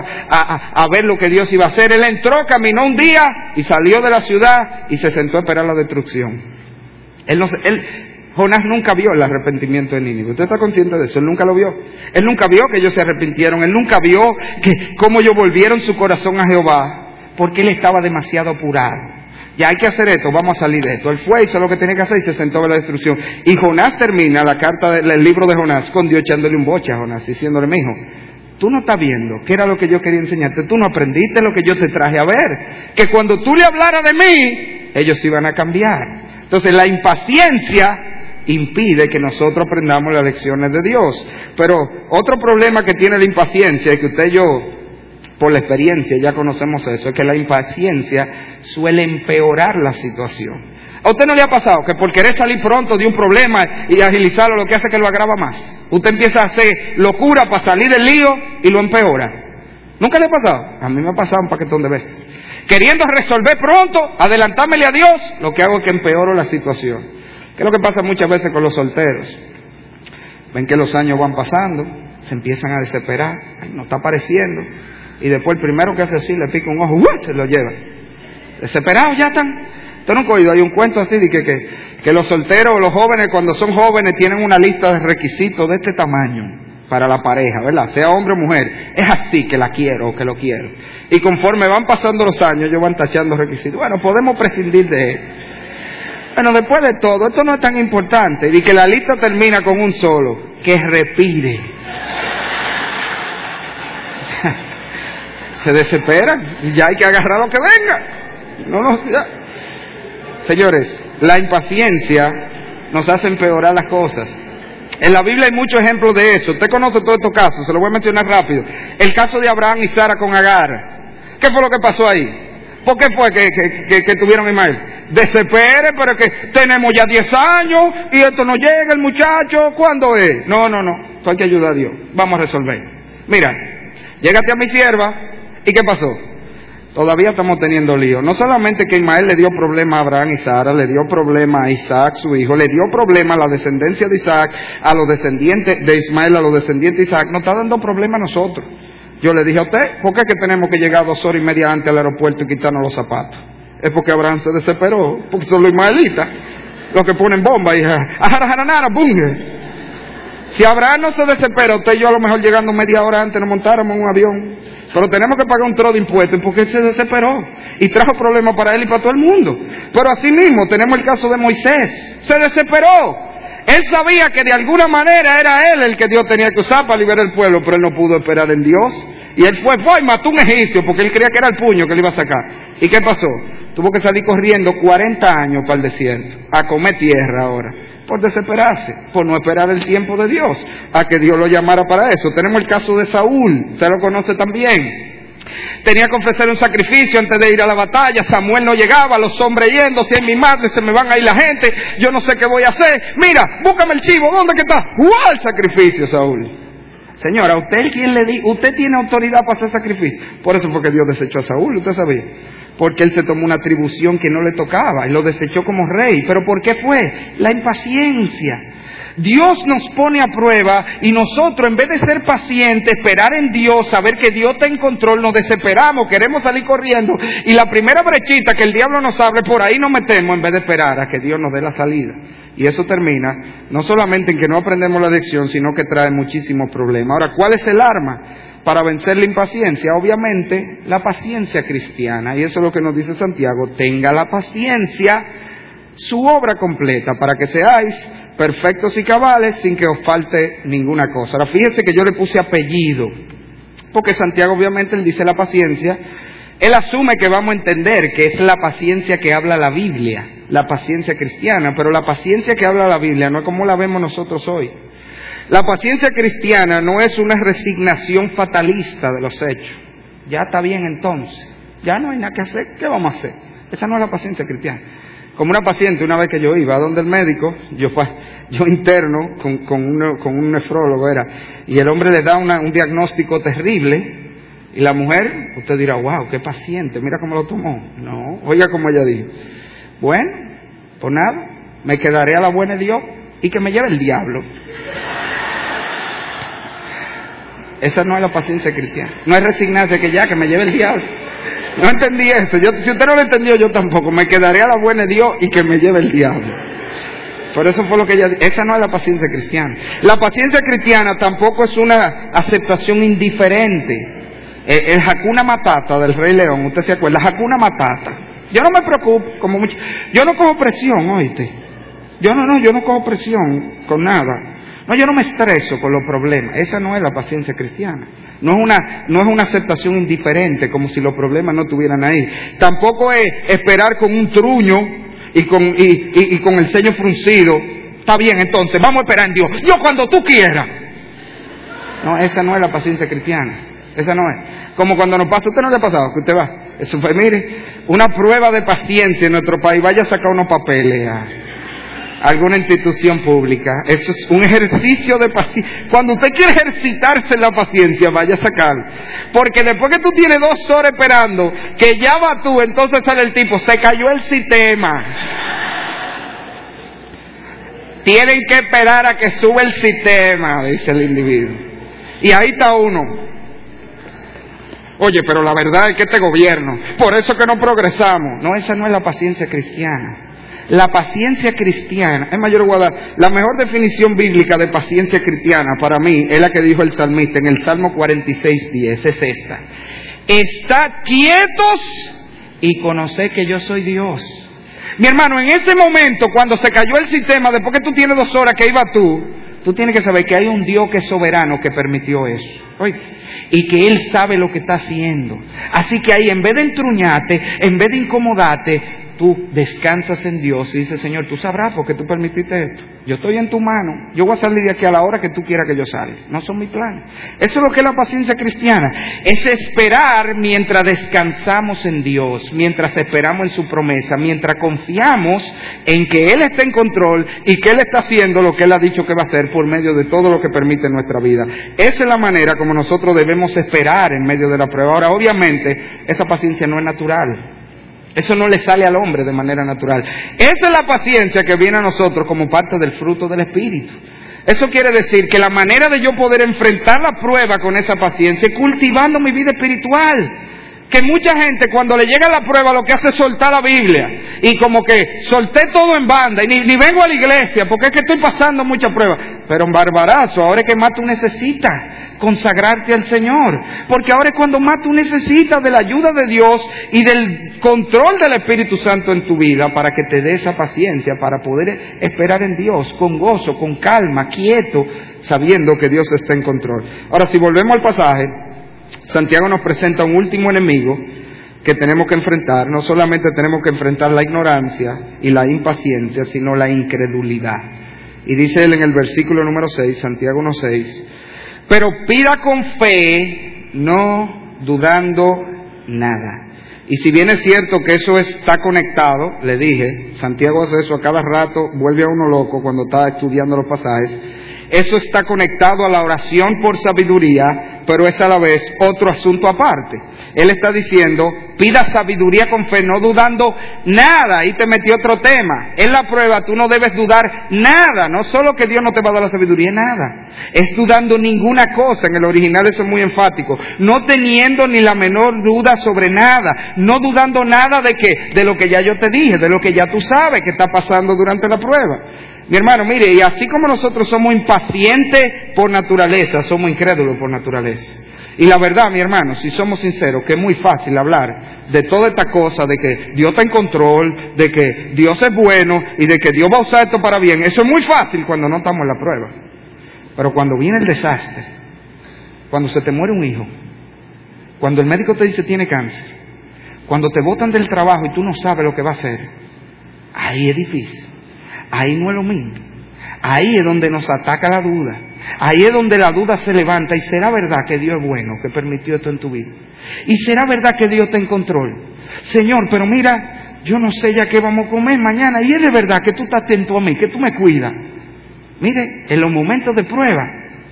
a ver lo que Dios iba a hacer. Él entró, caminó un día y salió de la ciudad y se sentó a esperar la destrucción. Jonás nunca vio el arrepentimiento de Nínive. ¿Usted está consciente de eso? Él nunca lo vio. Él nunca vio que ellos se arrepintieron. Él nunca vio cómo ellos volvieron su corazón a Jehová, porque él estaba demasiado apurado. Ya hay que hacer esto, vamos a salir de esto. Él fue, hizo lo que tenía que hacer y se sentó a ver la destrucción. Y Jonás termina la carta del libro de Jonás con Dios echándole un boche a Jonás, diciéndole, mijo, tú no estás viendo qué era lo que yo quería enseñarte. Tú no aprendiste lo que yo te traje a ver. Que cuando tú le hablaras de mí, ellos iban a cambiar. Entonces la impaciencia impide que nosotros aprendamos las lecciones de Dios. Pero otro problema que tiene la impaciencia es que usted y yo, por la experiencia, ya conocemos eso, es que la impaciencia suele empeorar la situación. ¿A usted no le ha pasado que por querer salir pronto de un problema y agilizarlo, lo que hace es que lo agrava más? Usted empieza a hacer locura para salir del lío y lo empeora. ¿Nunca le ha pasado? A mí me ha pasado un paquetón de veces. Queriendo resolver pronto, adelantármele a Dios, lo que hago es que empeoro la situación. ¿Qué es lo que pasa muchas veces con los solteros? Ven que los años van pasando, se empiezan a desesperar, ay, no está apareciendo. Y después el primero que hace así, le pica un ojo, se lo lleva. Desesperados ya están. Usted nunca ha oído, hay un cuento así de que los solteros o los jóvenes, cuando son jóvenes, tienen una lista de requisitos de este tamaño para la pareja, ¿verdad? Sea hombre o mujer. Es así que la quiero o que lo quiero. Y conforme van pasando los años, ellos van tachando requisitos. Bueno, podemos prescindir de él. Bueno, después de todo, esto no es tan importante. Y que la lista termina con un solo, que respire. Se desesperan y ya hay que agarrar lo que venga. Ya. Señores, la impaciencia nos hace empeorar las cosas. En la Biblia hay muchos ejemplos de eso. Usted conoce todos estos casos, se los voy a mencionar rápido. El caso de Abraham y Sara con Agar. ¿Qué fue lo que pasó ahí? ¿Por qué fue que tuvieron Ismael? Desespere, pero que tenemos ya 10 años y esto no llega, el muchacho, ¿cuándo es? No, tú hay que ayudar a Dios, vamos a resolver. Mira, llégate a mi sierva, ¿y qué pasó? Todavía estamos teniendo lío. No solamente que Ismael le dio problema a Abraham y Sara, le dio problema a Isaac, su hijo, le dio problema a la descendencia de Isaac, a los descendientes de Ismael, a los descendientes de Isaac, nos está dando problema a nosotros. Yo le dije a usted, ¿por qué es que tenemos que llegar 2 horas y media antes al aeropuerto y quitarnos los zapatos? Es porque Abraham se desesperó, porque son los ismaelitas los que ponen bomba y si Abraham no se desespera, usted y yo a lo mejor llegando media hora antes nos montáramos en un avión, pero tenemos que pagar un trozo de impuestos porque él se desesperó y trajo problemas para él y para todo el mundo. Pero así mismo tenemos el caso de Moisés, se desesperó. Él sabía que de alguna manera era él el que Dios tenía que usar para liberar el pueblo, pero él no pudo esperar en Dios. Y él fue y mató un egipcio porque él creía que era el puño que le iba a sacar. ¿Y qué pasó? Tuvo que salir corriendo 40 años para el desierto, a comer tierra ahora, por desesperarse, por no esperar el tiempo de Dios, a que Dios lo llamara para eso. Tenemos el caso de Saúl, usted lo conoce también. Tenía que ofrecer un sacrificio antes de ir a la batalla. Samuel no llegaba, los hombres yéndose, en mi madre se me van a ir la gente, yo no sé qué voy a hacer. Mira, búscame el chivo, ¿dónde que está? ¿Cuál sacrificio, Saúl? Señora, usted tiene autoridad para hacer sacrificio. Por eso fue que Dios desechó a Saúl, ¿usted sabía? Porque él se tomó una atribución que no le tocaba y lo desechó como rey. ¿Pero por qué fue? La impaciencia. Dios nos pone a prueba y nosotros, en vez de ser pacientes, esperar en Dios, saber que Dios está en control, nos desesperamos, queremos salir corriendo y la primera brechita que el diablo nos abre, por ahí nos metemos en vez de esperar a que Dios nos dé la salida. Y eso termina no solamente en que no aprendemos la lección, sino que trae muchísimos problemas. Ahora, ¿cuál es el arma para vencer la impaciencia? Obviamente, la paciencia cristiana. Y eso es lo que nos dice Santiago: tenga la paciencia, su obra completa, para que seáis perfectos y cabales sin que os falte ninguna cosa. Ahora, fíjese que yo le puse apellido, porque Santiago obviamente él dice la paciencia. Él asume que vamos a entender que es la paciencia que habla la Biblia, la paciencia cristiana, pero la paciencia que habla la Biblia no es como la vemos nosotros hoy. La paciencia cristiana no es una resignación fatalista de los hechos. Ya está bien entonces, ya no hay nada que hacer, ¿qué vamos a hacer? Esa no es la paciencia cristiana. Como una paciente, una vez que yo iba a donde el médico, yo interno con un nefrólogo era, y el hombre le da un diagnóstico terrible. Y la mujer, usted dirá, wow, qué paciente, mira cómo lo tomó. No, oiga como ella dijo, bueno, pues nada, me quedaré a la buena de Dios y que me lleve el diablo. Esa no es la paciencia cristiana. No es resignarse que ya, que me lleve el diablo. No entendí eso. Si usted no lo entendió, yo tampoco. Me quedaré a la buena de Dios y que me lleve el diablo. Por eso fue lo que ella dijo. Esa no es la paciencia cristiana. La paciencia cristiana tampoco es una aceptación indiferente. El Hakuna Matata del Rey León, usted se acuerda, Hakuna Matata. Yo no me preocupo, como mucho. Yo no cojo presión, oíste. Yo no cojo presión con nada. No, yo no me estreso con los problemas. Esa no es la paciencia cristiana. No es una aceptación indiferente, como si los problemas no estuvieran ahí. Tampoco es esperar con un truño y con el ceño fruncido. Está bien, entonces, vamos a esperar en Dios. Yo cuando tú quieras. No, esa no es la paciencia cristiana. Esa no es. Como cuando nos pasa, ¿usted no le ha pasado? Que usted va. Eso fue, mire, una prueba de paciencia en nuestro país. Vaya a sacar unos papeles a alguna institución pública. Eso es un ejercicio de paciencia. Cuando usted quiere ejercitarse en la paciencia, vaya a sacarlo. Porque después que tú tienes 2 horas esperando, que ya va tú, entonces sale el tipo, se cayó el sistema. Tienen que esperar a que sube el sistema, dice el individuo. Y ahí está uno. Oye, pero la verdad es que este gobierno, por eso que no progresamos. No, esa no es la paciencia cristiana. La paciencia cristiana, es mayor guardar. La mejor definición bíblica de paciencia cristiana para mí es la que dijo el salmista en el Salmo 46:10, es esta: estad quietos y conoced que yo soy Dios. Mi hermano, en ese momento, cuando se cayó el sistema, después que tú tienes 2 horas que iba tú tienes que saber que hay un Dios que es soberano que permitió eso. Oye, y que Él sabe lo que está haciendo. Así que ahí, en vez de entruñarte, en vez de incomodarte, tú descansas en Dios y dices, Señor, tú sabrás por qué tú permitiste esto. Yo estoy en tu mano. Yo voy a salir de aquí a la hora que tú quieras que yo salga. No son mis planes. Eso es lo que es la paciencia cristiana. Es esperar mientras descansamos en Dios, mientras esperamos en su promesa, mientras confiamos en que Él está en control y que Él está haciendo lo que Él ha dicho que va a hacer por medio de todo lo que permite en nuestra vida. Esa es la manera como nosotros debemos esperar en medio de la prueba. Ahora, obviamente, esa paciencia no es natural. Eso no le sale al hombre de manera natural. Esa es la paciencia que viene a nosotros como parte del fruto del Espíritu. Eso quiere decir que la manera de yo poder enfrentar la prueba con esa paciencia es cultivando mi vida espiritual. Que mucha gente cuando le llega la prueba lo que hace es soltar la Biblia. Y como que solté todo en banda y ni vengo a la iglesia porque es que estoy pasando mucha prueba. Pero en barbarazo, ahora es que más tú necesitas consagrarte al Señor. Porque ahora es cuando más tú necesitas de la ayuda de Dios y del control del Espíritu Santo en tu vida para que te dé esa paciencia, para poder esperar en Dios con gozo, con calma, quieto, sabiendo que Dios está en control. Ahora, si volvemos al pasaje, Santiago nos presenta un último enemigo que tenemos que enfrentar. No solamente tenemos que enfrentar la ignorancia y la impaciencia, sino la incredulidad. Y dice él en el versículo número 6, Santiago 1:6, pero pida con fe, no dudando nada. Y si bien es cierto que eso está conectado, le dije, Santiago hace eso a cada rato, vuelve a uno loco cuando está estudiando los pasajes. Eso está conectado a la oración por sabiduría, pero es a la vez otro asunto aparte. Él está diciendo, pida sabiduría con fe, no dudando nada. Ahí te metí otro tema. En la prueba tú no debes dudar nada. No solo que Dios no te va a dar la sabiduría, nada. Es dudando ninguna cosa. En el original eso es muy enfático. No teniendo ni la menor duda sobre nada. No dudando nada de qué, de lo que ya yo te dije, de lo que ya tú sabes que está pasando durante la prueba. Mi hermano, mire, y así como nosotros somos impacientes por naturaleza, somos incrédulos por naturaleza. Y la verdad, mi hermano, si somos sinceros, que es muy fácil hablar de toda esta cosa, de que Dios está en control, de que Dios es bueno y de que Dios va a usar esto para bien. Eso es muy fácil cuando no estamos en la prueba. Pero cuando viene el desastre, cuando se te muere un hijo, cuando el médico te dice tiene cáncer, cuando te botan del trabajo y tú no sabes lo que va a hacer, ahí es difícil. Ahí no es lo mismo. Ahí es donde nos ataca la duda. Ahí es donde la duda se levanta. Y será verdad que Dios es bueno, que permitió esto en tu vida. Y será verdad que Dios está en control. Señor, pero mira, yo no sé ya qué vamos a comer mañana. Y es de verdad que tú estás atento a mí, que tú me cuidas. Mire, en los momentos de prueba,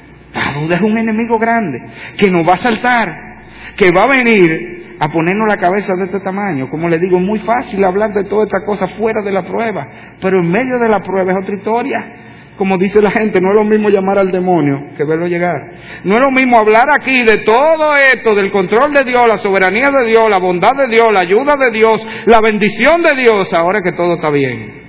la duda es un enemigo grande, que nos va a saltar, que va a venir a ponernos la cabeza de este tamaño. Como le digo, es muy fácil hablar de toda esta cosa fuera de la prueba, pero en medio de la prueba es otra historia. Como dice la gente, no es lo mismo llamar al demonio que verlo llegar. No es lo mismo hablar aquí de todo esto, del control de Dios, la soberanía de Dios, la bondad de Dios, la ayuda de Dios, la bendición de Dios, ahora que todo está bien.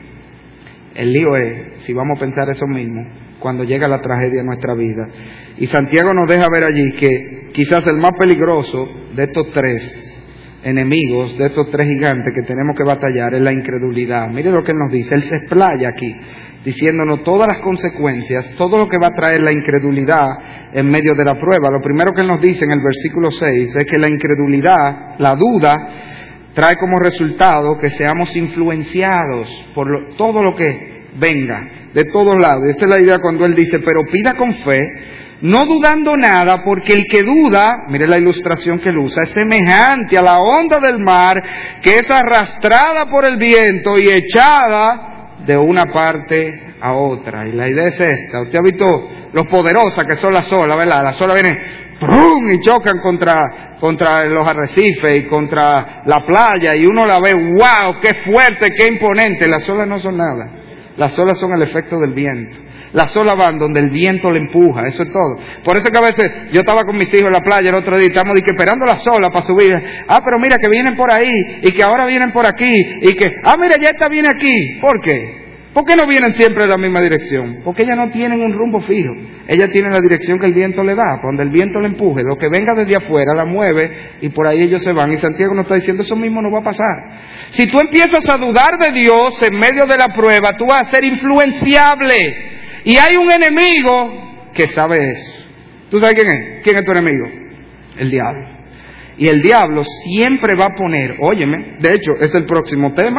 El lío es, si vamos a pensar eso mismo, cuando llega la tragedia en nuestra vida. Y Santiago nos deja ver allí que quizás el más peligroso de estos tres enemigos, de estos tres gigantes que tenemos que batallar, es la incredulidad. Mire lo que él nos dice, él se explaya aquí, diciéndonos todas las consecuencias, todo lo que va a traer la incredulidad en medio de la prueba. Lo primero que él nos dice en el versículo 6 es que la incredulidad, la duda, trae como resultado que seamos influenciados por todo lo que venga, de todos lados. Esa es la idea cuando él dice, pero pida con fe, no dudando nada, porque el que duda, mire la ilustración que él usa, es semejante a la onda del mar que es arrastrada por el viento y echada de una parte a otra. Y la idea es esta. Usted ha visto lo poderosas que son las olas, ¿verdad? Las olas vienen ¡prum! Y chocan contra los arrecifes y contra la playa, y uno la ve, ¡wow! ¡Qué fuerte, qué imponente! Las olas no son nada. Las olas son el efecto del viento. Las olas van donde el viento le empuja, eso es todo. Por eso que a veces yo estaba con mis hijos en la playa el otro día, estamos esperando las olas para subir. Pero mira que vienen por ahí, y que ahora vienen por aquí, y que, mira, ya esta viene aquí. ¿Por qué? ¿Por qué no vienen siempre en la misma dirección? Porque ellas no tienen un rumbo fijo. Ellas tienen la dirección que el viento le da, donde el viento le empuje. Lo que venga desde afuera la mueve y por ahí ellos se van. Y Santiago nos está diciendo, eso mismo no va a pasar. Si tú empiezas a dudar de Dios en medio de la prueba, tú vas a ser influenciable. Y hay un enemigo que sabe eso. ¿Tú sabes quién es? ¿Quién es tu enemigo? El diablo. Y el diablo siempre va a poner, óyeme, de hecho es el próximo tema,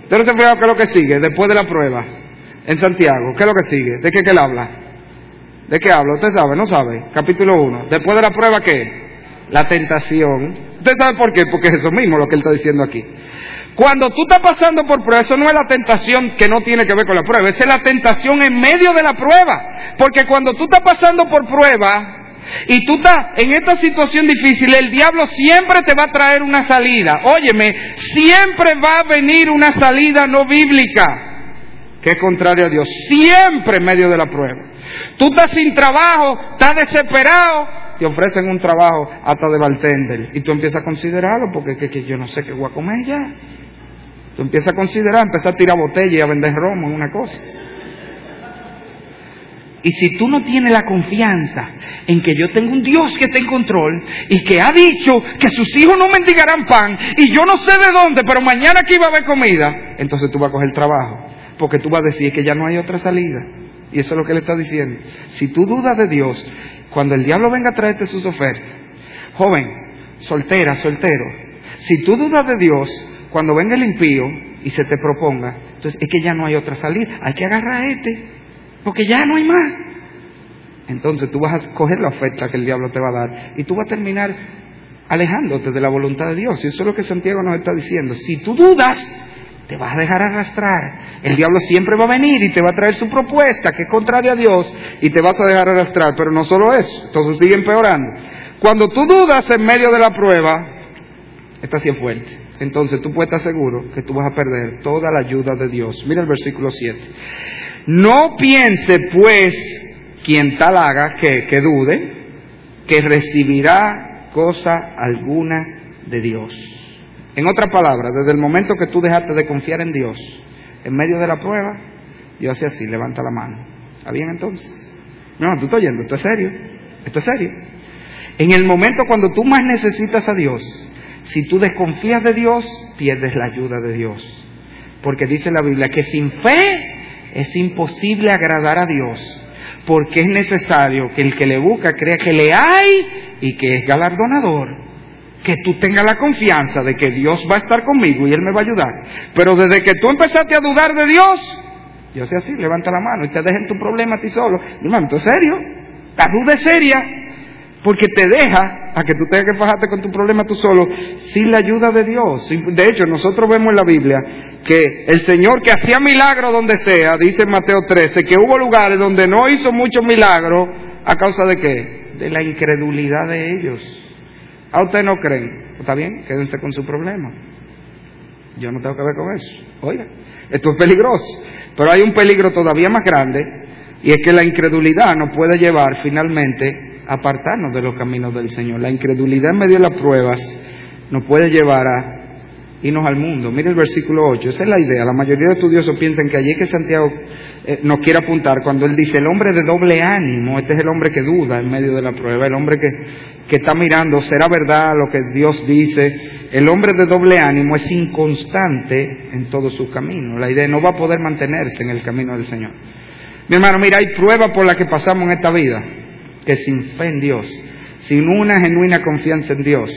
¿Usted no se ha fijado qué es lo que sigue después de la prueba? En Santiago, ¿qué es lo que sigue? ¿De qué él habla? ¿De qué habla? ¿Usted sabe? ¿No sabe? Capítulo 1. Después de la prueba, ¿qué? La tentación. ¿Usted sabe por qué? Porque es eso mismo lo que él está diciendo aquí. Cuando tú estás pasando por prueba, eso no es la tentación que no tiene que ver con la prueba, esa es la tentación en medio de la prueba. Porque cuando tú estás pasando por prueba y tú estás en esta situación difícil, el diablo siempre te va a traer una salida. Óyeme, siempre va a venir una salida no bíblica que es contraria a Dios, siempre en medio de la prueba. Tú estás sin trabajo, estás desesperado, te ofrecen un trabajo hasta de bartender y tú empiezas a considerarlo porque que yo no sé qué voy a comer ya. Tú empiezas a considerar, empiezas a tirar botellas y a vender romo en una cosa. Y si tú no tienes la confianza en que yo tengo un Dios que está en control y que ha dicho que sus hijos no mendigarán pan y yo no sé de dónde, pero mañana aquí va a haber comida, entonces tú vas a coger trabajo, porque tú vas a decir que ya no hay otra salida. Y eso es lo que él está diciendo. Si tú dudas de Dios, cuando el diablo venga a traerte sus ofertas, joven, soltera, soltero, si tú dudas de Dios, cuando venga el impío y se te proponga, entonces es que ya no hay otra salida, hay que agarrar a porque ya no hay más. Entonces tú vas a coger la oferta que el diablo te va a dar y tú vas a terminar alejándote de la voluntad de Dios. Y eso es lo que Santiago nos está diciendo. Si tú dudas, te vas a dejar arrastrar. El diablo siempre va a venir y te va a traer su propuesta que es contraria a Dios y te vas a dejar arrastrar. Pero no solo eso, entonces sigue empeorando. Cuando tú dudas en medio de la prueba, esta sí es fuerte. Entonces tú puedes estar seguro que tú vas a perder toda la ayuda de Dios. Mira el versículo 7. No piense pues quien tal haga que dude, que recibirá cosa alguna de Dios. En otras palabras, desde el momento que tú dejaste de confiar en Dios, en medio de la prueba, Dios hace así, levanta la mano. ¿Está bien entonces? No, tú estás oyendo, esto es serio, esto es serio. En el momento cuando tú más necesitas a Dios, si tú desconfías de Dios, pierdes la ayuda de Dios. Porque dice la Biblia que sin fe es imposible agradar a Dios, porque es necesario que el que le busca crea que le hay y que es galardonador. Que tú tengas la confianza de que Dios va a estar conmigo y Él me va a ayudar. Pero desde que tú empezaste a dudar de Dios, yo sé así, levanta la mano y te dejen tu problema a ti solo. Mi hermano, ¿esto es serio? La duda es seria, porque te deja a que tú tengas que fajarte con tu problema tú solo, sin la ayuda de Dios. De hecho, nosotros vemos en la Biblia que el Señor que hacía milagros donde sea, dice en Mateo 13, que hubo lugares donde no hizo muchos milagros, ¿a causa de qué? De la incredulidad de ellos. ¿A ustedes no creen? ¿Está bien? Quédense con su problema. Yo no tengo que ver con eso. Oiga, esto es peligroso. Pero hay un peligro todavía más grande, y es que la incredulidad nos puede llevar finalmente a apartarnos de los caminos del Señor. La incredulidad en medio de las pruebas nos puede llevar a irnos al mundo. Mire el versículo 8, esa es la idea. La mayoría de estudiosos piensan que allí es que Santiago nos quiere apuntar cuando él dice el hombre de doble ánimo. Este es el hombre que duda en medio de la prueba, el hombre que está mirando, ¿será verdad lo que Dios dice? El hombre de doble ánimo es inconstante en todo su camino. La idea no va a poder mantenerse en el camino del Señor. Mi hermano, mira, hay pruebas por las que pasamos en esta vida, que sin fe en Dios, sin una genuina confianza en Dios,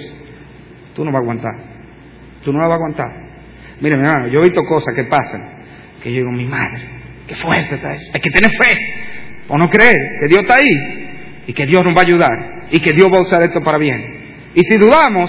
tú no vas a aguantar. Tú no la vas a aguantar. Mira, mi hermano, yo he visto cosas que pasan, que yo digo, mi madre, qué fuerte está eso. Hay que tener fe, o no creer que Dios está ahí, y que Dios nos va a ayudar, y que Dios va a usar esto para bien. Y si dudamos,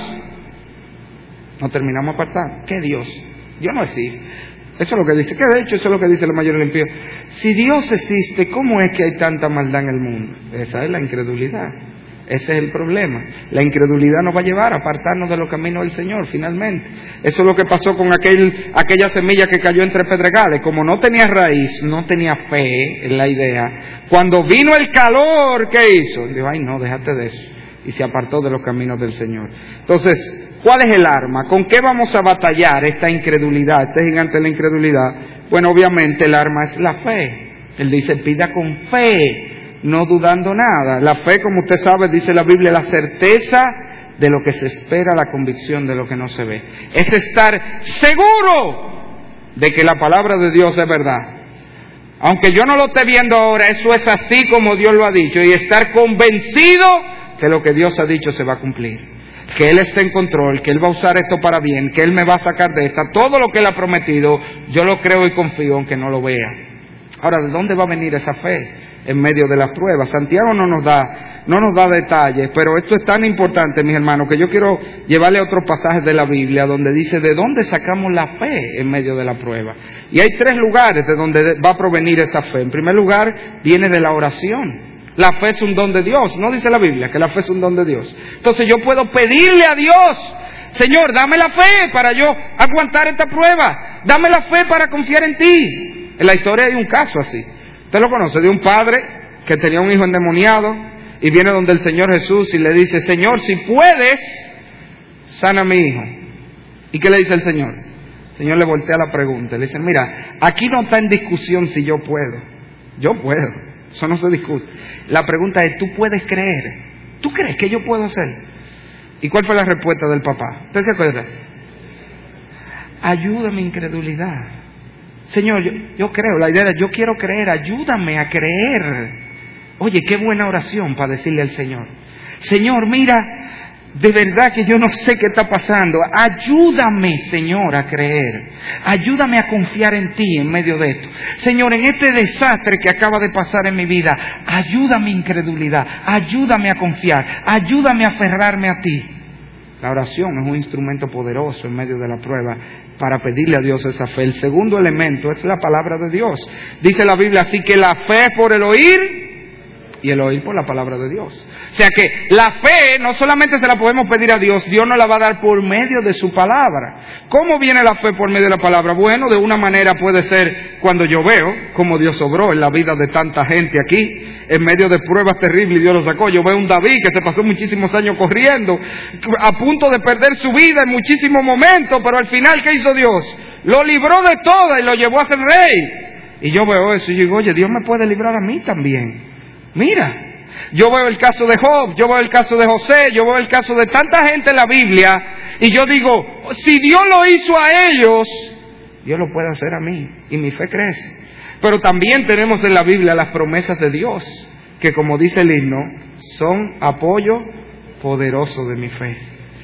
nos terminamos apartando. ¿Qué Dios? Dios no existe. Eso es lo que dice, que de hecho eso es lo que dice la mayoría del impío. Si Dios existe, ¿cómo es que hay tanta maldad en el mundo? Esa es la incredulidad. Ese es el problema. La incredulidad nos va a llevar a apartarnos de los caminos del Señor, finalmente. Eso es lo que pasó con aquella semilla que cayó entre pedregales. Como no tenía raíz, no tenía fe en la idea. Cuando vino el calor, ¿qué hizo? Dijo, ay no, déjate de eso. Y se apartó de los caminos del Señor. Entonces, ¿cuál es el arma? ¿Con qué vamos a batallar esta incredulidad, este gigante de la incredulidad? Bueno, obviamente el arma es la fe. Él dice, pida con fe, no dudando nada. La fe, como usted sabe, dice la Biblia, la certeza de lo que se espera, la convicción de lo que no se ve. Es estar seguro de que la palabra de Dios es verdad. Aunque yo no lo esté viendo ahora, eso es así como Dios lo ha dicho. Y estar convencido que lo que Dios ha dicho se va a cumplir. que Él está en control, que Él va a usar esto para bien, que Él me va a sacar de esta. Todo lo que Él ha prometido, yo lo creo y confío aunque no lo vea. Ahora, ¿de dónde va a venir esa fe? En medio de las pruebas. Santiago no nos da detalles, pero esto es tan importante, mis hermanos, que yo quiero llevarle a otros pasajes de la Biblia donde dice de dónde sacamos la fe en medio de la prueba. Y hay 3 lugares de donde va a provenir esa fe. En primer lugar, viene de la oración. La fe es un don de Dios. ¿No dice la Biblia que la fe es un don de Dios? Entonces yo puedo pedirle a Dios: Señor, dame la fe para yo aguantar esta prueba. Dame la fe para confiar en ti. En la historia hay un caso así. Usted lo conoce, de un padre que tenía un hijo endemoniado y viene donde el Señor Jesús y le dice: Señor, si puedes, sana a mi hijo. ¿Y qué le dice el Señor? El Señor le voltea la pregunta. Le dice: mira, aquí no está en discusión si yo puedo. Yo puedo. Eso no se discute. La pregunta es: ¿tú puedes creer? ¿Tú crees que yo puedo hacer? ¿Y cuál fue la respuesta del papá? ¿Usted se acuerda? Ayuda mi incredulidad. Señor, yo creo, la idea era: yo quiero creer, ayúdame a creer. Oye, qué buena oración para decirle al Señor: Señor, mira, de verdad que yo no sé qué está pasando. Ayúdame, Señor, a creer. Ayúdame a confiar en ti en medio de esto. Señor, en este desastre que acaba de pasar en mi vida, ayuda mi incredulidad, ayúdame a confiar, ayúdame a aferrarme a ti. La oración es un instrumento poderoso en medio de la prueba para pedirle a Dios esa fe. El segundo elemento es la palabra de Dios. Dice la Biblia así que la fe por el oír y el oír por la palabra de Dios. O sea que la fe no solamente se la podemos pedir a Dios, Dios nos la va a dar por medio de su palabra. ¿Cómo viene la fe por medio de la palabra? Bueno, de una manera puede ser cuando yo veo cómo Dios obró en la vida de tanta gente aquí. En medio de pruebas terribles Dios lo sacó. Yo veo un David que se pasó muchísimos años corriendo, a punto de perder su vida en muchísimos momentos, pero al final, ¿qué hizo Dios? Lo libró de toda y lo llevó a ser rey. Y yo veo eso y digo: oye, Dios me puede librar a mí también. Mira, yo veo el caso de Job, yo veo el caso de José, yo veo el caso de tanta gente en la Biblia, y yo digo: si Dios lo hizo a ellos, Dios lo puede hacer a mí, y mi fe crece. Pero también tenemos en la Biblia las promesas de Dios, que como dice el himno, son apoyo poderoso de mi fe.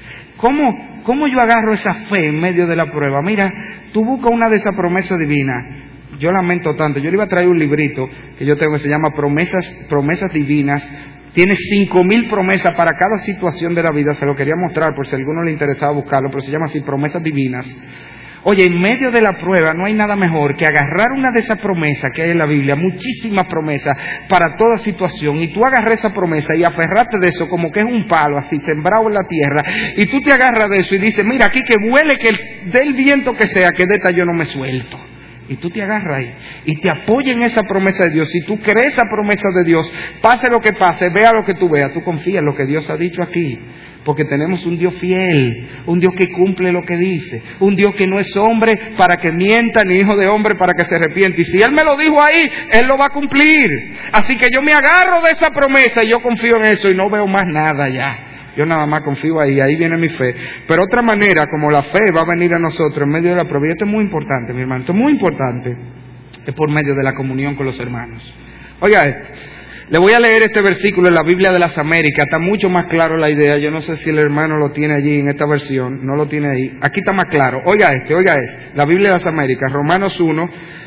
¿Cómo yo agarro esa fe en medio de la prueba? Mira, tú buscas una de esas promesas divinas. Yo lamento tanto, yo le iba a traer un librito que yo tengo que se llama Promesas Divinas. Tiene 5,000 promesas para cada situación de la vida. Se lo quería mostrar por si a alguno le interesaba buscarlo, pero se llama así, Promesas Divinas. Oye, en medio de la prueba no hay nada mejor que agarrar una de esas promesas que hay en la Biblia, muchísimas promesas para toda situación, y tú agarras esa promesa y aferrarte de eso como que es un palo así sembrado en la tierra, y tú te agarras de eso y dices: mira, aquí que vuele, que dé el viento que sea, que de esta yo no me suelto. Y tú te agarras ahí y te apoyas en esa promesa de Dios. Si tú crees esa promesa de Dios, pase lo que pase, vea lo que tú veas, tú confías en lo que Dios ha dicho aquí. Porque tenemos un Dios fiel, un Dios que cumple lo que dice, un Dios que no es hombre para que mienta, ni hijo de hombre para que se arrepiente. Y si Él me lo dijo ahí, Él lo va a cumplir. Así que yo me agarro de esa promesa y yo confío en eso y no veo más nada ya. Yo nada más confío ahí viene mi fe. Pero otra manera, como la fe va a venir a nosotros en medio de la prueba, y esto es muy importante, mi hermano, esto es muy importante, es por medio de la comunión con los hermanos. Oiga esto. Le voy a leer este versículo en la Biblia de las Américas. Está mucho más claro la idea. Yo no sé si el hermano lo tiene allí en esta versión. No lo tiene ahí. Aquí está más claro. Oiga este. La Biblia de las Américas, Romanos 1,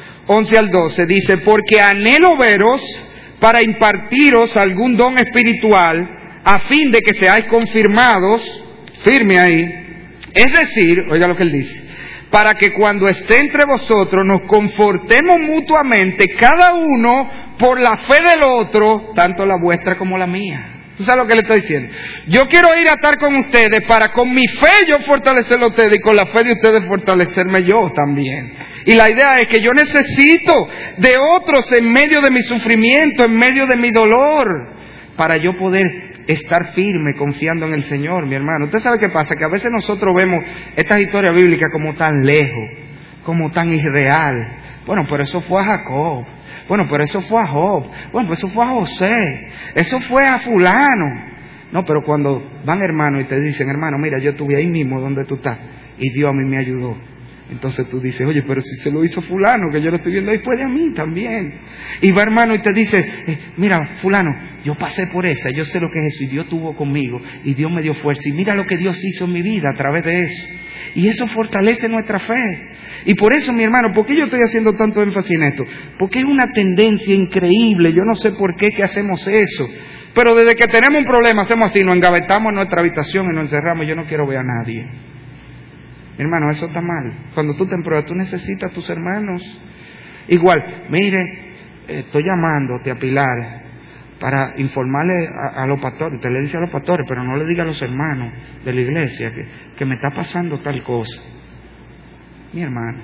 11 al 12, dice: porque anhelo veros para impartiros algún don espiritual, a fin de que seáis confirmados, firme ahí. Es decir, oiga lo que él dice: para que cuando esté entre vosotros nos confortemos mutuamente, cada uno por la fe del otro, tanto la vuestra como la mía. ¿Tú sabes lo que le está diciendo? Yo quiero ir a estar con ustedes para con mi fe yo fortalecerlo a ustedes y con la fe de ustedes fortalecerme yo también. Y la idea es que yo necesito de otros en medio de mi sufrimiento, en medio de mi dolor, para yo poder estar firme confiando en el Señor, mi hermano. Usted sabe qué pasa, que a veces nosotros vemos estas historias bíblicas como tan lejos, como tan irreal. Bueno, pero eso fue a Jacob. Bueno, pero eso fue a Job. Bueno, pues eso fue a José. Eso fue a fulano. No, pero cuando van hermanos y te dicen: hermano, mira, yo estuve ahí mismo donde tú estás y Dios a mí me ayudó. Entonces tú dices, oye, pero si se lo hizo fulano, que yo lo estoy viendo ahí, puede a mí también. Y va, hermano, y te dice, mira, fulano, yo pasé por esa, yo sé lo que es eso, y Dios estuvo conmigo, y Dios me dio fuerza, y mira lo que Dios hizo en mi vida a través de eso. Y eso fortalece nuestra fe. Y por eso, mi hermano, ¿por qué yo estoy haciendo tanto énfasis en esto? Porque es una tendencia increíble, yo no sé por qué que hacemos eso. Pero desde que tenemos un problema, hacemos así, nos engavetamos en nuestra habitación y nos encerramos, yo no quiero ver a nadie. Mi hermano, eso está mal. Cuando tú te pruebas, tú necesitas a tus hermanos. Igual, mire, estoy llamándote a Pilar para informarle a los pastores. Usted le dice a los pastores, pero no le diga a los hermanos de la iglesia que me está pasando tal cosa. Mi hermano,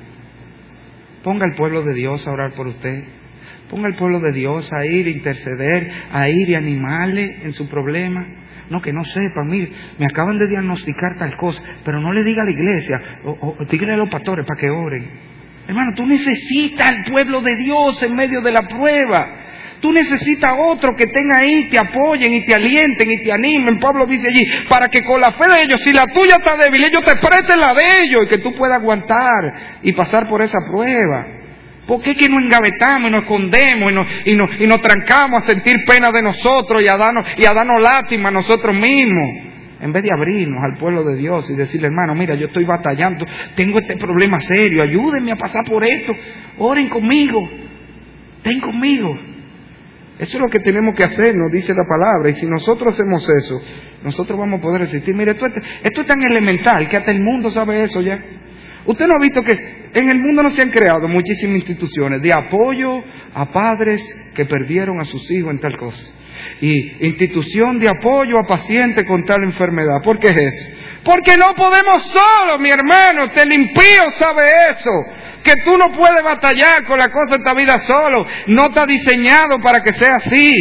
ponga al pueblo de Dios a orar por usted. Ponga al pueblo de Dios a ir a interceder, a ir y animarle en su problema. No, que no sepa, mire, me acaban de diagnosticar tal cosa, pero no le diga a la iglesia, o dígale a los pastores para que oren. Hermano, tú necesitas al pueblo de Dios en medio de la prueba. Tú necesitas otro que tenga ahí, te apoyen y te alienten y te animen. Pablo dice allí, para que con la fe de ellos, si la tuya está débil, ellos te presten la de ellos y que tú puedas aguantar y pasar por esa prueba. ¿Por qué que nos engavetamos y nos escondemos y nos trancamos a sentir pena de nosotros y a darnos lástima a nosotros mismos? En vez de abrirnos al pueblo de Dios y decirle, hermano, mira, yo estoy batallando, tengo este problema serio, ayúdenme a pasar por esto, oren conmigo, ten conmigo. Eso es lo que tenemos que hacer, nos dice la palabra. Y si nosotros hacemos eso, nosotros vamos a poder resistir. Mire, esto es tan elemental que hasta el mundo sabe eso ya. Usted no ha visto que en el mundo no se han creado muchísimas instituciones de apoyo a padres que perdieron a sus hijos en tal cosa. Y institución de apoyo a pacientes con tal enfermedad. ¿Por qué es eso? Porque no podemos solos, mi hermano. El impío sabe eso. Que tú no puedes batallar con la cosa de esta vida solo. No está diseñado para que sea así.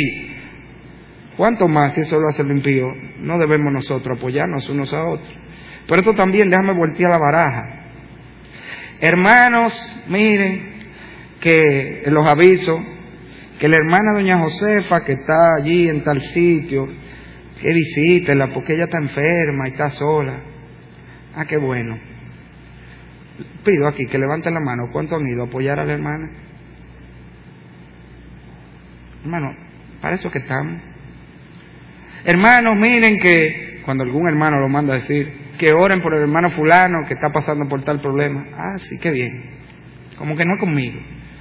¿Cuánto más si eso lo hace el impío? No debemos nosotros apoyarnos unos a otros. Pero esto también, déjame voltear la baraja. Hermanos, miren que en los avisos, que la hermana doña Josefa que está allí en tal sitio, que visítenla porque ella está enferma y está sola. Ah, qué bueno. Pido aquí que levanten la mano. ¿Cuántos han ido a apoyar a la hermana? Hermano, para eso que estamos. Hermanos, miren que cuando algún hermano lo manda a decir que oren por el hermano fulano que está pasando por tal problema. Ah, sí, qué bien. Como que no conmigo.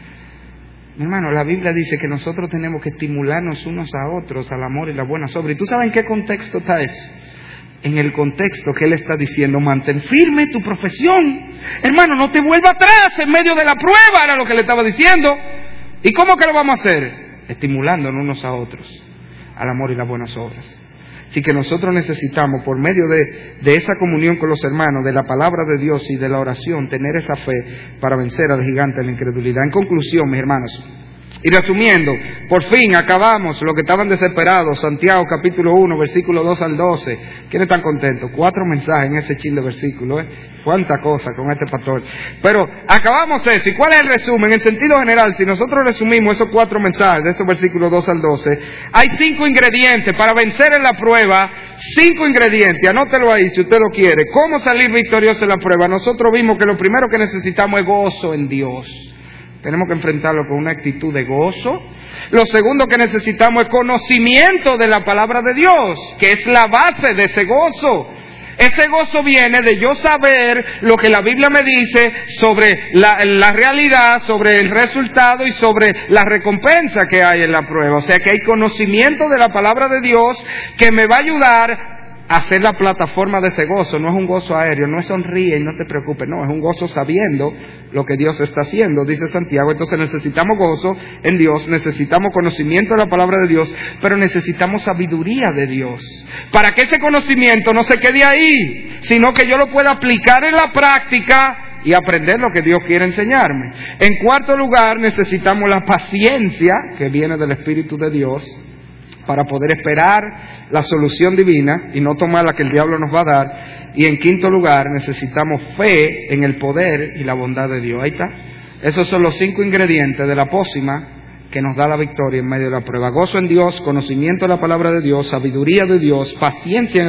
Mi hermano, la Biblia dice que nosotros tenemos que estimularnos unos a otros al amor y la buena obra. ¿Y tú sabes en qué contexto está eso? En el contexto que él está diciendo, mantén firme tu profesión. Hermano, no te vuelvas atrás en medio de la prueba, era lo que le estaba diciendo. ¿Y cómo que lo vamos a hacer? Estimulándonos unos a otros al amor y las buenas obras. Así que nosotros necesitamos, por medio de esa comunión con los hermanos, de la palabra de Dios y de la oración, tener esa fe para vencer al gigante de la incredulidad. En conclusión, mis hermanos, y resumiendo, por fin acabamos lo que estaban desesperados. Santiago capítulo 1, versículo 2 al 12. ¿Quiénes están contentos? 4 mensajes en ese chin de versículo, Cuánta cosa con este pastor. Pero acabamos eso. ¿Y cuál es el resumen? En sentido general, si nosotros resumimos esos 4 mensajes de esos versículos 2 al 12, hay 5 ingredientes para vencer en la prueba. 5 ingredientes. Anótelo ahí si usted lo quiere. ¿Cómo salir victorioso en la prueba? Nosotros vimos que lo primero que necesitamos es gozo en Dios. Tenemos que enfrentarlo con una actitud de gozo. Lo segundo que necesitamos es conocimiento de la palabra de Dios, que es la base de ese gozo. Ese gozo viene de yo saber lo que la Biblia me dice sobre la realidad, sobre el resultado y sobre la recompensa que hay en la prueba. O sea que hay conocimiento de la palabra de Dios que me va a ayudar hacer la plataforma de ese gozo. No es un gozo aéreo, no es sonríe y no te preocupes, no, es un gozo sabiendo lo que Dios está haciendo, dice Santiago. Entonces necesitamos gozo en Dios, necesitamos conocimiento de la palabra de Dios, pero necesitamos sabiduría de Dios, para que ese conocimiento no se quede ahí, sino que yo lo pueda aplicar en la práctica y aprender lo que Dios quiere enseñarme. En cuarto lugar, necesitamos la paciencia que viene del Espíritu de Dios, para poder esperar la solución divina y no tomar la que el diablo nos va a dar. Y en quinto lugar, necesitamos fe en el poder y la bondad de Dios. Ahí está. Esos son los 5 ingredientes de la pócima que nos da la victoria en medio de la prueba. Gozo en Dios, conocimiento de la palabra de Dios, sabiduría de Dios, paciencia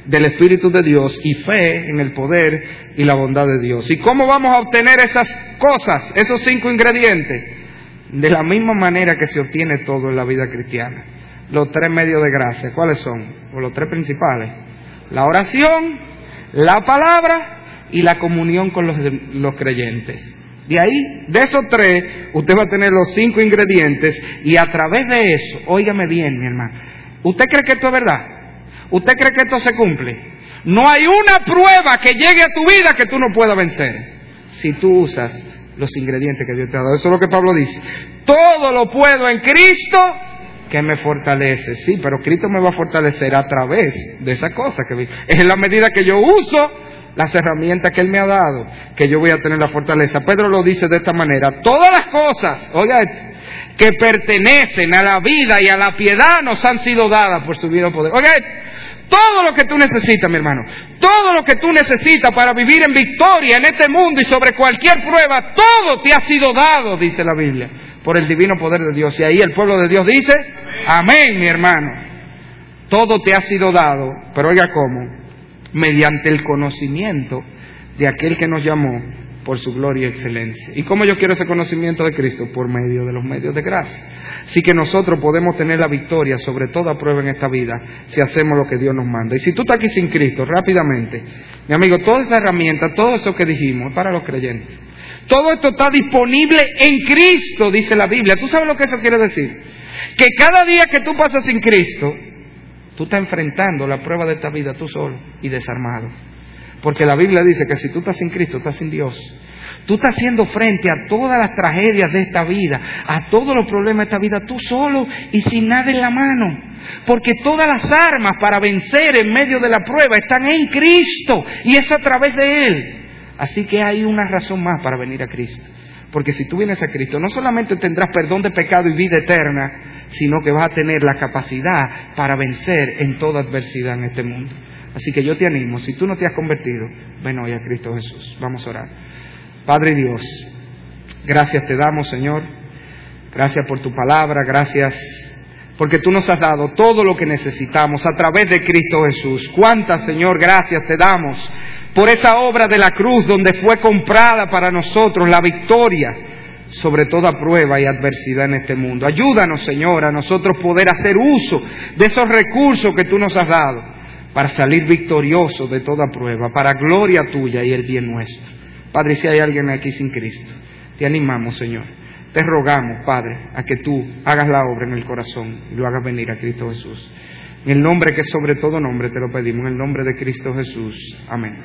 del Espíritu de Dios y fe en el poder y la bondad de Dios. ¿Y cómo vamos a obtener esas cosas, esos 5 ingredientes? De la misma manera que se obtiene todo en la vida cristiana. Los 3 medios de gracia, ¿cuáles son? O los 3 principales: la oración, la palabra y la comunión con los creyentes. De ahí, de esos 3, usted va a tener los 5 ingredientes, y a través de eso, óigame bien, mi hermano, ¿usted cree que esto es verdad? ¿Usted cree que esto se cumple? No hay una prueba que llegue a tu vida que tú no puedas vencer si tú usas los ingredientes que Dios te ha dado. Eso es lo que Pablo dice: todo lo puedo en Cristo que me fortalece. Sí, pero Cristo me va a fortalecer a través de esa cosa que es en la medida que yo uso las herramientas que Él me ha dado, que yo voy a tener la fortaleza. Pedro lo dice de esta manera: todas las cosas, oiga esto, que pertenecen a la vida y a la piedad nos han sido dadas por su divino poder. Oiga esto, todo lo que tú necesitas, mi hermano, todo lo que tú necesitas para vivir en victoria en este mundo y sobre cualquier prueba, todo te ha sido dado, dice la Biblia, por el divino poder de Dios. Y ahí el pueblo de Dios dice: amén, mi hermano. Todo te ha sido dado, pero oiga cómo: mediante el conocimiento de aquel que nos llamó por su gloria y excelencia. ¿Y cómo yo quiero ese conocimiento de Cristo? Por medio de los medios de gracia. Así que nosotros podemos tener la victoria sobre toda prueba en esta vida si hacemos lo que Dios nos manda. Y si tú estás aquí sin Cristo, rápidamente, mi amigo, toda esa herramienta, todo eso que dijimos es para los creyentes. Todo esto está disponible en Cristo, dice la Biblia. ¿Tú sabes lo que eso quiere decir? Que cada día que tú pasas sin Cristo, tú estás enfrentando la prueba de esta vida tú solo y desarmado. Porque la Biblia dice que si tú estás sin Cristo, estás sin Dios. Tú estás haciendo frente a todas las tragedias de esta vida, a todos los problemas de esta vida, tú solo y sin nada en la mano. Porque todas las armas para vencer en medio de la prueba están en Cristo y es a través de Él. Así que hay una razón más para venir a Cristo. Porque si tú vienes a Cristo, no solamente tendrás perdón de pecado y vida eterna, sino que vas a tener la capacidad para vencer en toda adversidad en este mundo. Así que yo te animo, si tú no te has convertido, ven hoy a Cristo Jesús. Vamos a orar. Padre Dios, gracias te damos, Señor. Gracias por tu palabra, gracias porque tú nos has dado todo lo que necesitamos a través de Cristo Jesús. Cuántas, Señor, gracias te damos por esa obra de la cruz donde fue comprada para nosotros la victoria sobre toda prueba y adversidad en este mundo. Ayúdanos, Señor, a nosotros poder hacer uso de esos recursos que tú nos has dado para salir victoriosos de toda prueba, para gloria tuya y el bien nuestro. Padre, si hay alguien aquí sin Cristo, te animamos, Señor. Te rogamos, Padre, a que tú hagas la obra en el corazón y lo hagas venir a Cristo Jesús. En el nombre que es sobre todo nombre te lo pedimos, en el nombre de Cristo Jesús. Amén.